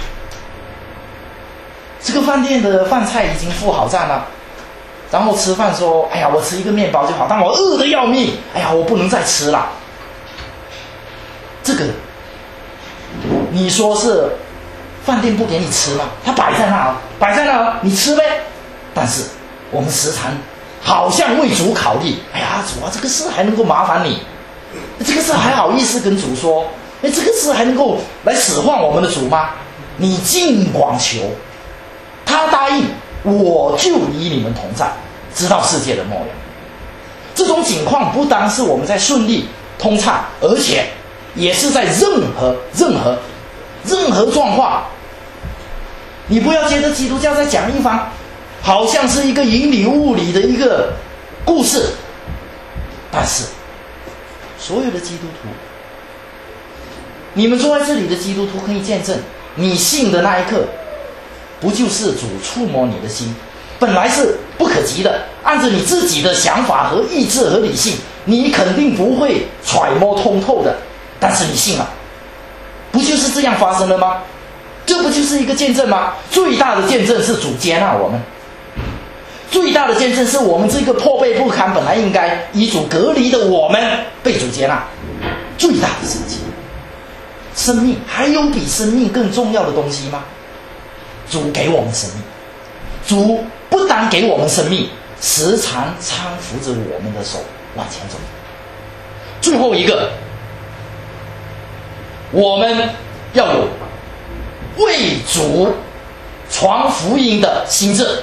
这个饭店的饭菜已经付好账了，然后吃饭说，哎呀，我吃一个面包就好，但我饿得要命，哎呀，我不能再吃了。这个你说是饭店不给你吃吗？它摆在那，摆在那，你吃呗。但是我们时常好像为主考虑，哎呀，主啊，这个事还能够麻烦你，这个事还好意思跟主说，哎，这个事还能够来使唤我们的主吗？你尽管求，他答应，我就与你们同在，直到世界的末了。这种情况不单是我们在顺利通畅，而且也是在任何任何任何状况。你不要觉得基督教在讲一番好像是一个云里雾里的一个故事，但是所有的基督徒，你们坐在这里的基督徒可以见证，你信的那一刻，不就是主触摸你的心，本来是不可及的，按照你自己的想法和意志和理性，你肯定不会揣摩通透的，但是你信了，不就是这样发生了吗？这不就是一个见证吗？最大的见证是主接纳我们，最大的见证是我们这个破败不堪本来应该与主隔离的我们被主接纳，最大的神迹。生命还有比生命更重要的东西吗？主给我们生命，主不单给我们生命，时常搀扶着我们的手往前走。最后一个，我们要有为主传福音的心志，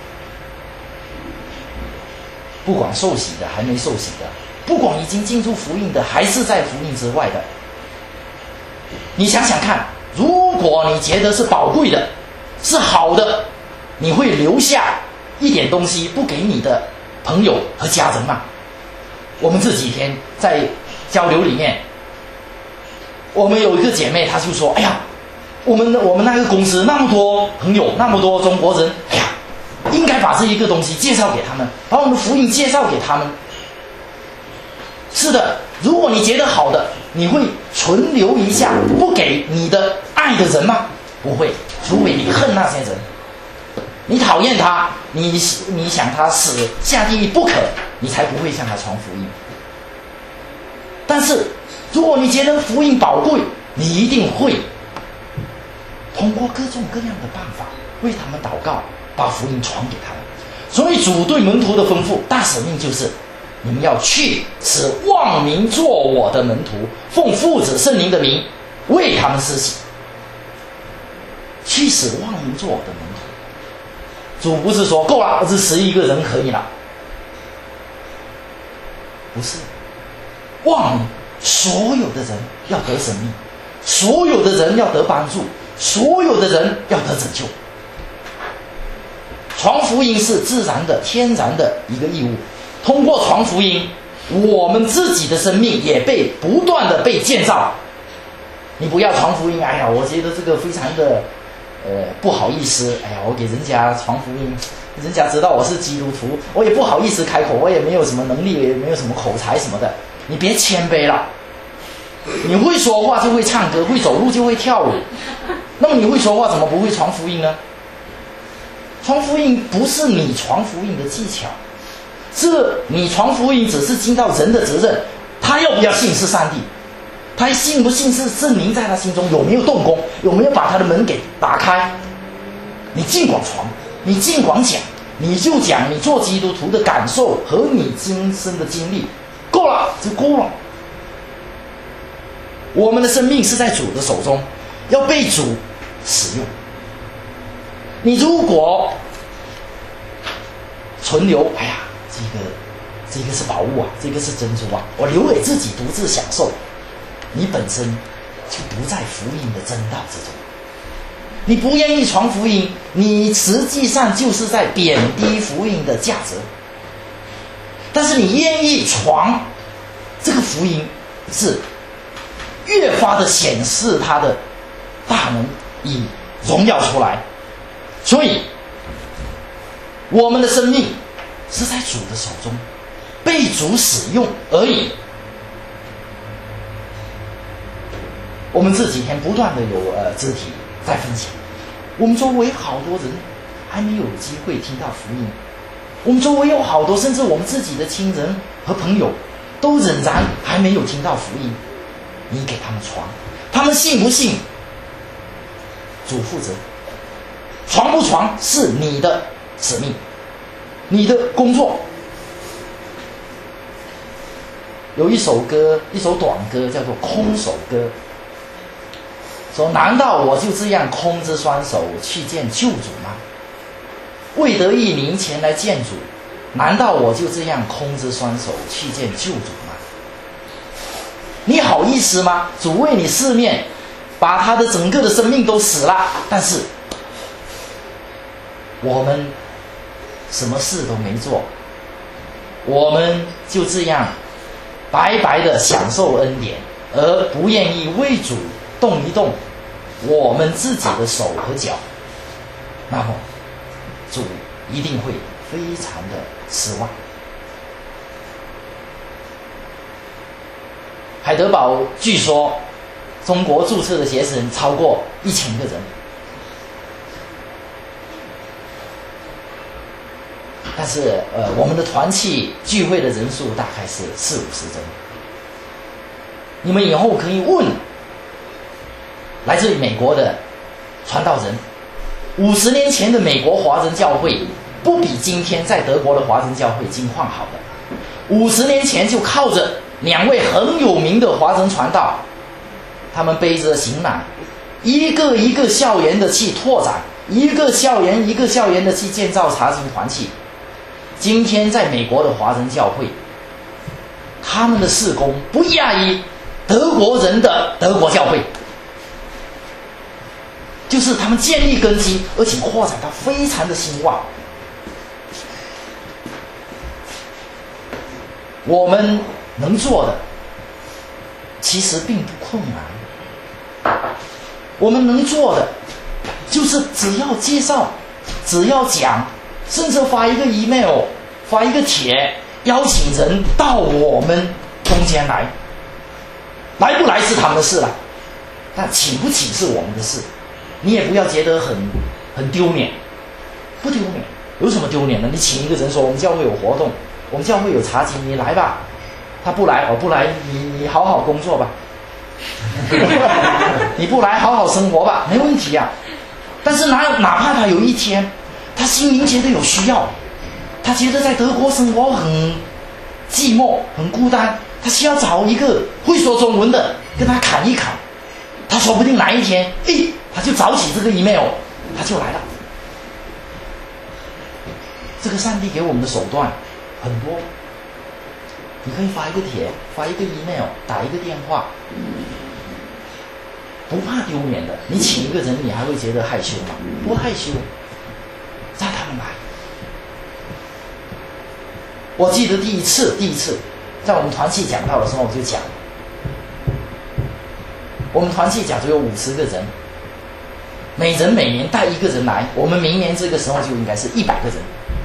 不管受洗的还没受洗的，不管已经进入福音的还是在福音之外的，你想想看，如果你觉得是宝贵的是好的，你会留下一点东西不给你的朋友和家人吗？我们这几天在交流里面，我们有一个姐妹她就说，哎呀， 我们我们那个公司那么多朋友，那么多中国人，哎呀，应该把这一个东西介绍给他们，把我们的福音介绍给他们。是的，如果你觉得好的，你会存留一下，不给你的爱的人吗？不会，除非你恨那些人，你讨厌他，你你想他死下地狱不可，你才不会向他传福音。但是如果你觉得福音宝贵，你一定会通过各种各样的办法为他们祷告，把福音传给他们。所以主对门徒的吩咐大使命就是，你们要去使万民做我的门徒，奉父子圣灵的名为他们施洗，去使万民做我的门徒。主不是说够了，这十一个人可以了，不是，万民所有的人要得生命，所有的人要得帮助，所有的人要得拯救。传福音是自然的、天然的一个义务。通过传福音，我们自己的生命也被不断的被建造。你不要传福音，哎呀，我觉得这个非常的呃不好意思，哎呀，我给人家传福音，人家知道我是基督徒，我也不好意思开口，我也没有什么能力，也没有什么口才什么的。你别谦卑了，你会说话就会唱歌，会走路就会跳舞，那么你会说话怎么不会传福音呢？传福音不是你传福音的技巧，是你传福音只是尽到人的责任，他要不要信是上帝，他信不信是圣灵在他心中有没有动工，有没有把他的门给打开。你尽管传，你尽管讲，你就讲你做基督徒的感受和你今生的经历，够了就够了。我们的生命是在主的手中，要被主使用。你如果存留，哎呀，这个这个是宝物啊，这个是珍珠啊，我留给自己独自享受，你本身就不在福音的真道之中。你不愿意传福音，你实际上就是在贬低福音的价值。但是你愿意传这个福音，是越发的显示他的大能以荣耀出来。所以我们的生命是在主的手中，被主使用而已。我们这几天不断的有呃肢体在分享，我们周围好多人还没有机会听到福音，我们周围有好多甚至我们自己的亲人和朋友都仍然还没有听到福音，你给他们传，他们信不信主负责，传不传是你的使命，你的工作。有一首歌，一首短歌叫做《空手歌》，说难道我就这样空着双手去见救主吗？为得一名前来见主，难道我就这样空着双手去见救主吗？你好意思吗？主为你四面，把他的整个的生命都死了，但是我们什么事都没做，我们就这样白白的享受恩典，而不愿意为主动一动我们自己的手和脚，那么主一定会非常的失望。海德堡据说中国注册的学生超过一千个人，但是呃，我们的团契聚会的人数大概是四五十人。你们以后可以问来自于美国的传道人，五十年前的美国华人教会不比今天在德国的华人教会经况好的。五十年前就靠着两位很有名的华人传道，他们背着行囊，一个一个校园的去拓展，一个校园一个校园的去建造查经团契。今天在美国的华人教会，他们的事工不亚于德国人的德国教会，就是他们建立根基，而且扩展到非常的兴旺。我们能做的其实并不困难， 我们能做的就是只要介绍，只要讲，甚至发一个 email， 发一个帖，邀请人到我们中间来。来不来是他们的事了，但请不请是我们的事。你也不要觉得很很丢脸，不丢脸，有什么丢脸的？你请一个人说我们教会有活动，我们教会有茶经，你来吧。他不来，我不来，你你好好工作吧。你不来，好好生活吧，没问题啊。但是哪哪怕他有一天，他心灵觉得有需要，他觉得在德国生活很寂寞、很孤单，他需要找一个会说中文的跟他侃一侃。他说不定哪一天，诶，他就找起这个 email， 他就来了。这个上帝给我们的手段很多，你可以发一个帖，发一个 email， 打一个电话，不怕丢脸的。你请一个人，你还会觉得害羞吗？不害羞，让他们来。我记得第一次，第一次在我们团契讲道的时候，我就讲，我们团契假如有五十个人，每人每年带一个人来，我们明年这个时候就应该是一百个人。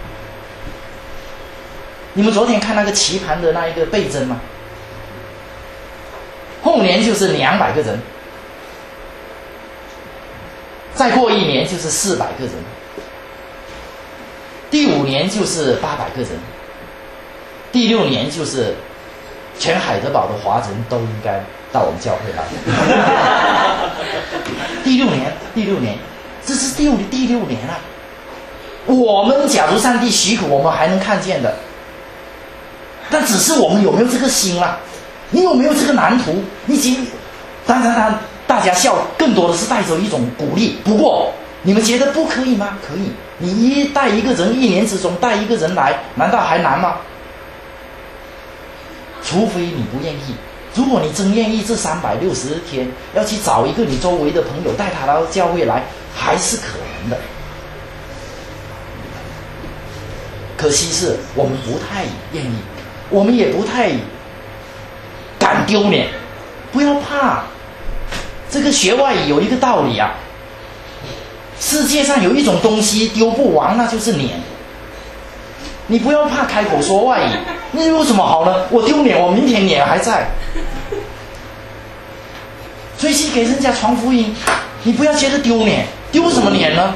你们昨天看那个棋盘的那一个倍增吗？后年就是两百个人，再过一年就是四百个人，第五年就是八百个人，第六年就是全海德堡的华人都应该到我们教会来。第六年，第六年，这是第六第六年啊！我们假如上帝许可，我们还能看见的，但只是我们有没有这个心啦、啊？你有没有这个蓝图？你今当然，当大家笑，更多的是带着一种鼓励。不过，你们觉得不可以吗？可以。你一带一个人，一年之中带一个人来，难道还难吗？除非你不愿意。如果你真愿意，这三百六十天要去找一个你周围的朋友带他到教会来，还是可能的。可惜是我们不太愿意，我们也不太敢丢脸。不要怕，这个学外语有一个道理啊，世界上有一种东西丢不完，那就是脸。你不要怕开口说外语，那有什么好呢？我丢脸，我明天脸还在。所以去给人家传福音，你不要觉得丢脸，丢什么脸呢？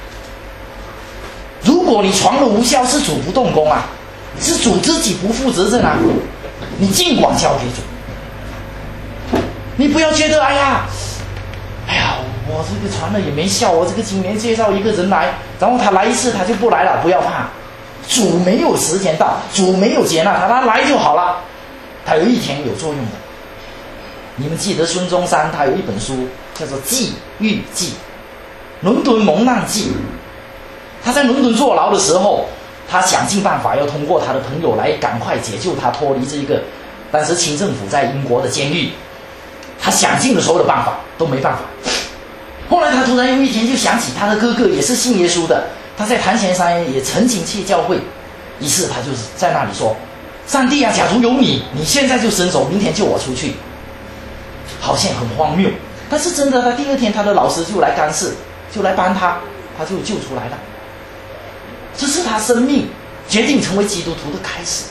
如果你传了无效，是主不动工啊，是主自己不负责任啊，你尽管交给主。你不要觉得哎呀，哎呀，我这个传了也没效，我这个今年介绍一个人来，然后他来一次他就不来了，不要怕。主没有时间到，主没有接纳他，他来就好了，他有一天有作用的。你们记得孙中山他有一本书叫做《际遇记》，伦敦蒙难记。他在伦敦坐牢的时候，他想尽办法要通过他的朋友来赶快解救他脱离这一个当时清政府在英国的监狱。他想尽了所有的办法都没办法。后来他突然有一天就想起他的哥哥也是信耶稣的，他在谭前山也曾经去教会，于是他就是在那里说：上帝啊，假如有你，你现在就伸手，明天救我出去。好像很荒谬，但是真的，他第二天他的老师就来干事，就来帮他，他就救出来了。这是他生命决定成为基督徒的开始。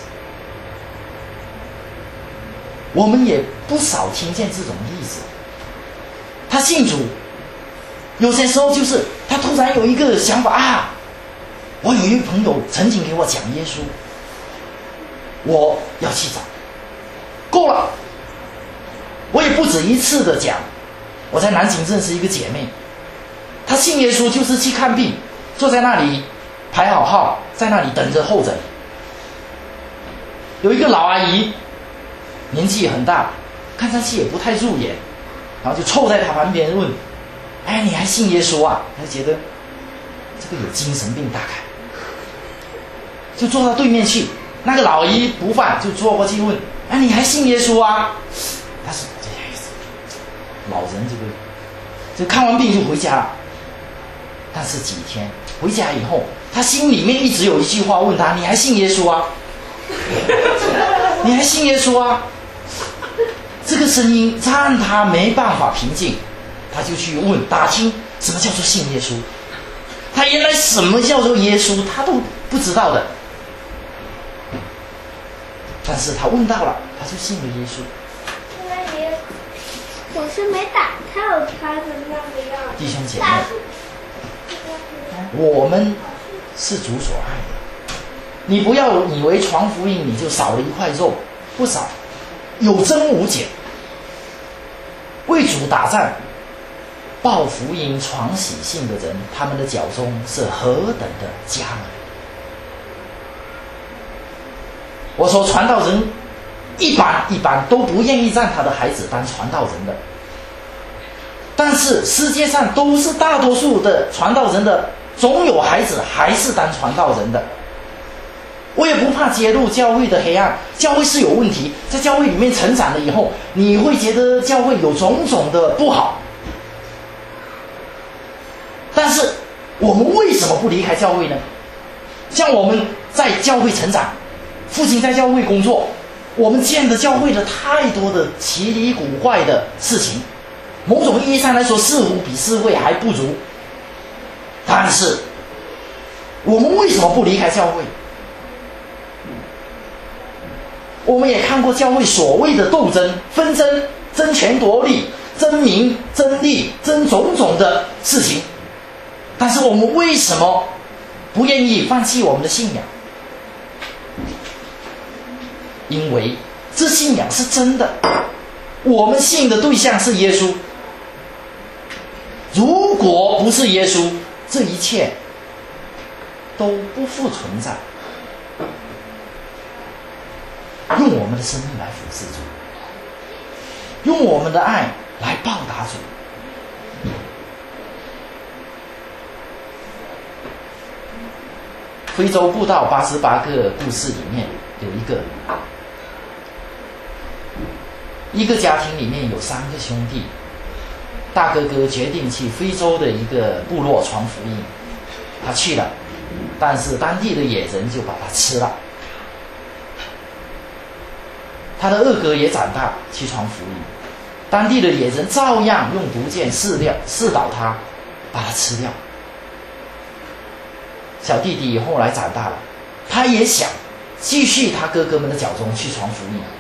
我们也不少听见这种例子。他信主，有些时候就是他突然有一个想法啊，我有一位朋友曾经给我讲耶稣，我要去找，够了。我也不止一次的讲，我在南京认识一个姐妹，她信耶稣就是去看病，坐在那里排好号，在那里等着候诊。有一个老阿姨，年纪很大，看上去也不太入眼，然后就凑在她旁边问：哎，你还信耶稣啊？她觉得这个有精神病大概，就坐到对面去。那个老阿姨不犯，就坐过去问：哎，你还信耶稣啊？他说这样意思，老人这个，就看完病就回家了。但是几天回家以后，他心里面一直有一句话问他：你还信耶稣啊？你还信耶稣啊？这个声音让他没办法平静。 他就去问打听什么叫做信耶稣。他原来什么叫做耶稣他都不知道的，但是他问到了，他就信了耶稣。 那你我是没打透他的那个样子。 弟兄姐妹，我们是主所爱的，你不要以为传福音你就少了一块肉，不少，有增无减。为主打仗报福音传喜信的人，他们的脚中是何等的佳美。我说传道人一般一般都不愿意让他的孩子当传道人的，但是世界上都是大多数的传道人的，总有孩子还是当传道人的。我也不怕揭露教会的黑暗，教会是有问题，在教会里面成长了以后，你会觉得教会有种种的不好，但是我们为什么不离开教会呢？像我们在教会成长，父亲在教会工作，我们见的教会的太多的奇离古怪的事情，某种意义上来说似乎比社会还不如，但是我们为什么不离开教会？我们也看过教会所谓的斗争、纷争、争权夺利、争名、争利、争种种的事情，但是我们为什么不愿意放弃我们的信仰？因为这信仰是真的，我们信的对象是耶稣。如果不是耶稣，这一切都不复存在。用我们的生命来服侍主，用我们的爱来报答主。非洲布道八十八个故事里面有一个，一个家庭里面有三个兄弟，大哥哥决定去非洲的一个部落传福音，他去了，但是当地的野人就把他吃了。他的二哥也长大去传福音，当地的野人照样用毒箭试掉试倒他，把他吃掉。小弟弟后来长大了，他也想继续他哥哥们的脚中去传福音，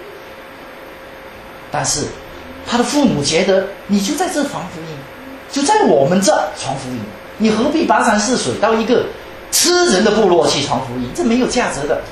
但是他的父母觉得你就在这传福音，就在我们这传福音，你何必跋山涉水到一个吃人的部落去传福音，这没有价值的。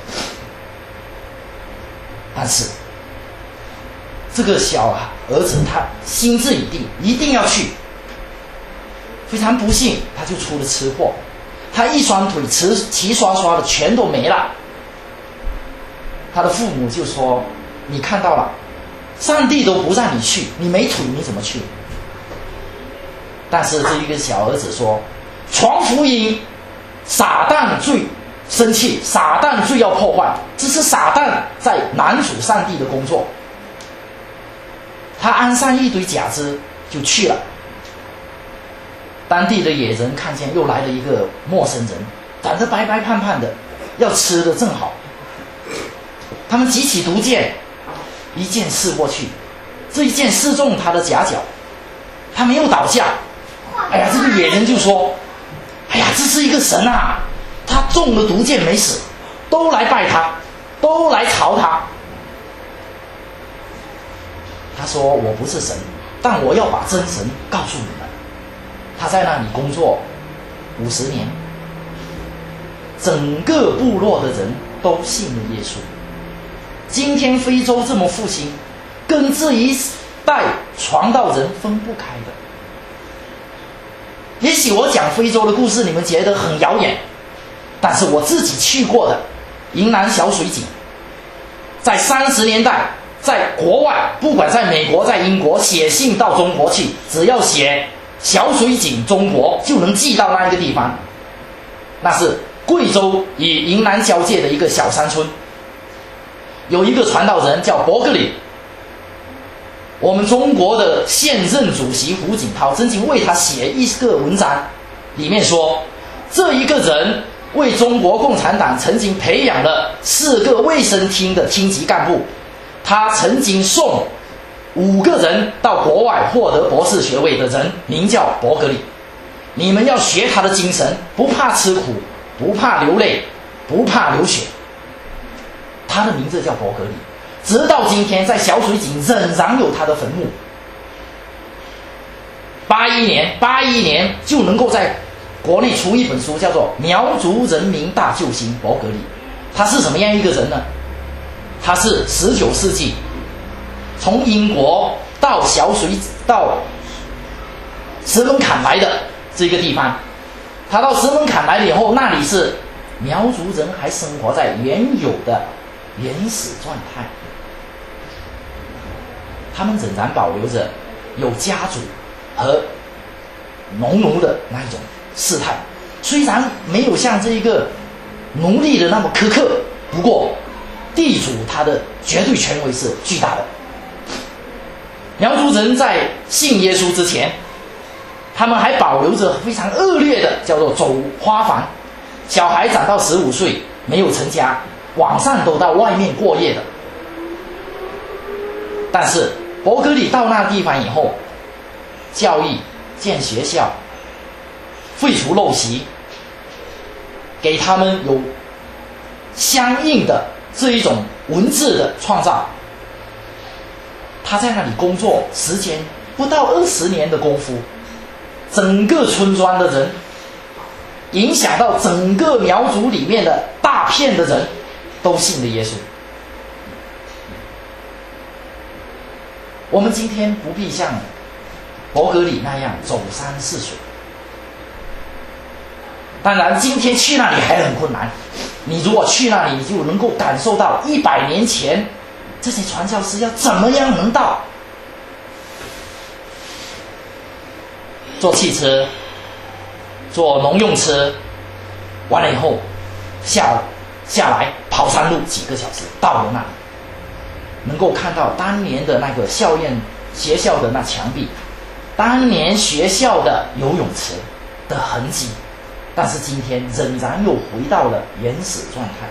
但是这个小儿子他心志已定，一定要去。非常不幸，他就出了车祸，他一双腿齐齐刷刷的全都没了。他的父母就说：“你看到了，上帝都不让你去，你没腿你怎么去？”但是这一个小儿子说：“传福音，撒旦最生气，撒旦最要破坏，这是撒旦在拦阻上帝的工作。”他安上一堆假肢就去了。当地的野人看见又来了一个陌生人，长得白白胖胖的，要吃的正好，他们举起毒箭，一箭刺过去，这一箭刺中他的夹角，他没有倒下。哎呀，这个野人就说：“哎呀，这是一个神啊，他中了毒箭没死，都来拜他，都来朝他。”他说：“我不是神，但我要把真神告诉你们。”他在那里工作五十年，整个部落的人都信了耶稣。今天非洲这么复兴，跟这一代传道人分不开的。也许我讲非洲的故事你们觉得很遥远，但是我自己去过的云南小水井，在三十年代在国外，不管在美国在英国写信到中国去，只要写小水井中国就能寄到那一个地方。那是贵州与云南交界的一个小山村，有一个传道人叫伯格里。我们中国的现任主席胡锦涛曾经为他写一个文章，里面说这一个人为中国共产党曾经培养了四个卫生厅的厅级干部，他曾经送五个人到国外获得博士学位的人，名叫伯格里。你们要学他的精神，不怕吃苦，不怕流泪，不怕流血。他的名字叫伯格里，直到今天在小水井仍然有他的坟墓。八一年，八一年就能够在国内出一本书，叫做《苗族人民大救星伯格里》。他是什么样一个人呢？他是十九世纪从英国到小水到石门坎来的这个地方。他到石门坎来了以后，那里是苗族人还生活在原有的原始状态，他们仍然保留着有家族和农奴的那一种事态，虽然没有像这个奴隶的那么苛刻，不过地主他的绝对权威是巨大的。苗族人在信耶稣之前，他们还保留着非常恶劣的叫做走花房，小孩长到十五岁没有成家，晚上都到外面过夜的。但是伯格里到那地方以后，教育建学校，废除陋习，给他们有相应的这一种文字的创造。他在那里工作时间不到二十年的功夫，整个村庄的人，影响到整个苗族里面的大片的人都信了耶稣。我们今天不必像伯格里那样走山似水，当然今天去那里还很困难。你如果去那里，你就能够感受到一百年前这些传教士要怎么样能到坐汽车坐农用车，完了以后下下来跑山路几个小时到了那里，能够看到当年的那个校院学校的那墙壁，当年学校的游泳池的痕迹，但是今天仍然又回到了原始状态。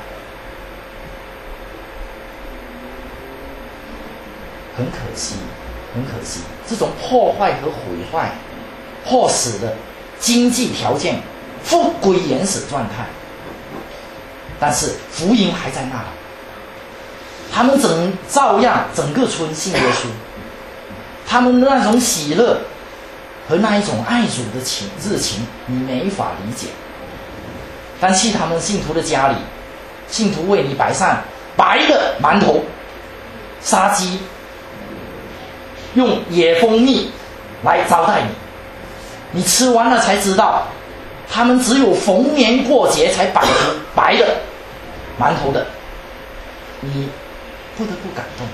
很可惜，很可惜，这种破坏和毁坏，迫使的经济条件复归原始状态。但是福音还在那里，他们整照样整个村信耶稣，他们的那种喜乐和那一种爱主的情热情，你没法理解。但去他们信徒的家里，信徒为你摆上白的馒头、杀鸡，用野蜂蜜来招待你，你吃完了才知道，他们只有逢年过节才摆出白的馒头的，你不得不感动。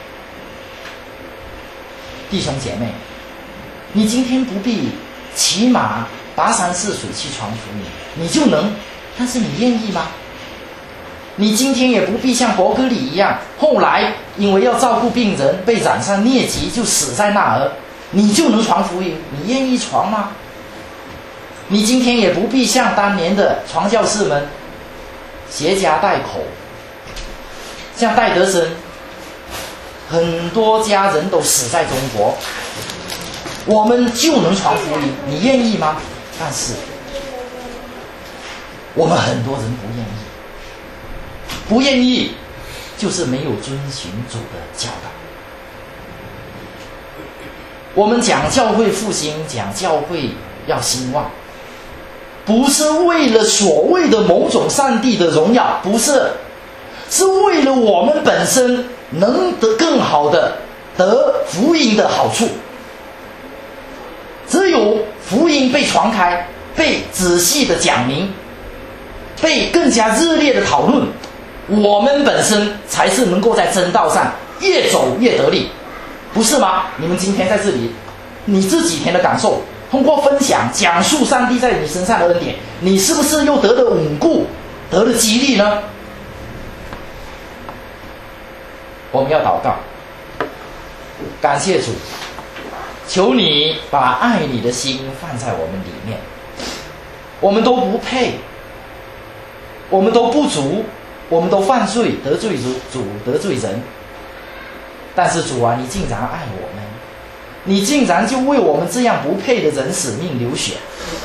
弟兄姐妹，你今天不必骑马跋山涉水去传福音，你就能，但是你愿意吗？你今天也不必像伯格里一样，后来因为要照顾病人被染上疟疾就死在那儿，你就能传福音，你愿意传吗？你今天也不必像当年的传教士们携家带口，像戴德生，很多家人都死在中国，我们就能传福音，你愿意吗？但是我们很多人不愿意，不愿意就是没有遵循主的教导。我们讲教会复兴，讲教会要兴旺，不是为了所谓的某种上帝的荣耀，不是，是为了我们本身能得更好的得福音的好处。只有福音被传开，被仔细的讲明，被更加热烈的讨论，我们本身才是能够在真道上越走越得力，不是吗？你们今天在这里，你这几天的感受，通过分享讲述上帝在你身上的恩典，你是不是又得了稳固，得了激励呢？我们要祷告，感谢主，求你把爱你的心放在我们里面。我们都不配，我们都不足，我们都犯罪，得罪主，主得罪人。 但是主啊，你竟然爱我们，你竟然就为我们这样不配的人死命流血。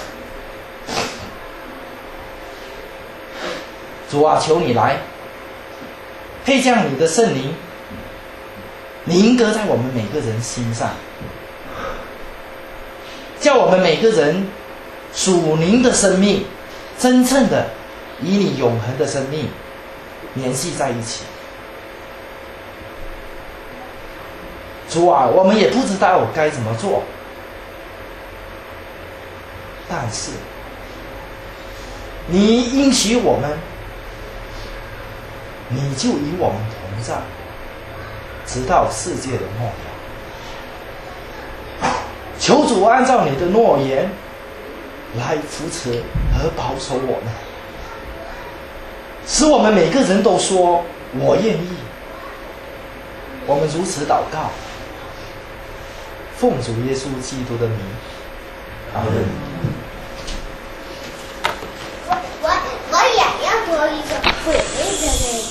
主啊，求你来，配将你的圣灵凝搁在我们每个人心上，叫我们每个人属灵的生命真正的与你永恒的生命联系在一起。主啊，我们也不知道该怎么做，但是你应许我们，你就与我们同在，直到世界的末了。求主按照你的诺言来扶持和保守我们，使我们每个人都说我愿意。我们如此祷告，奉主耶稣基督的名，阿门。 我我我也要做一个会背的那个。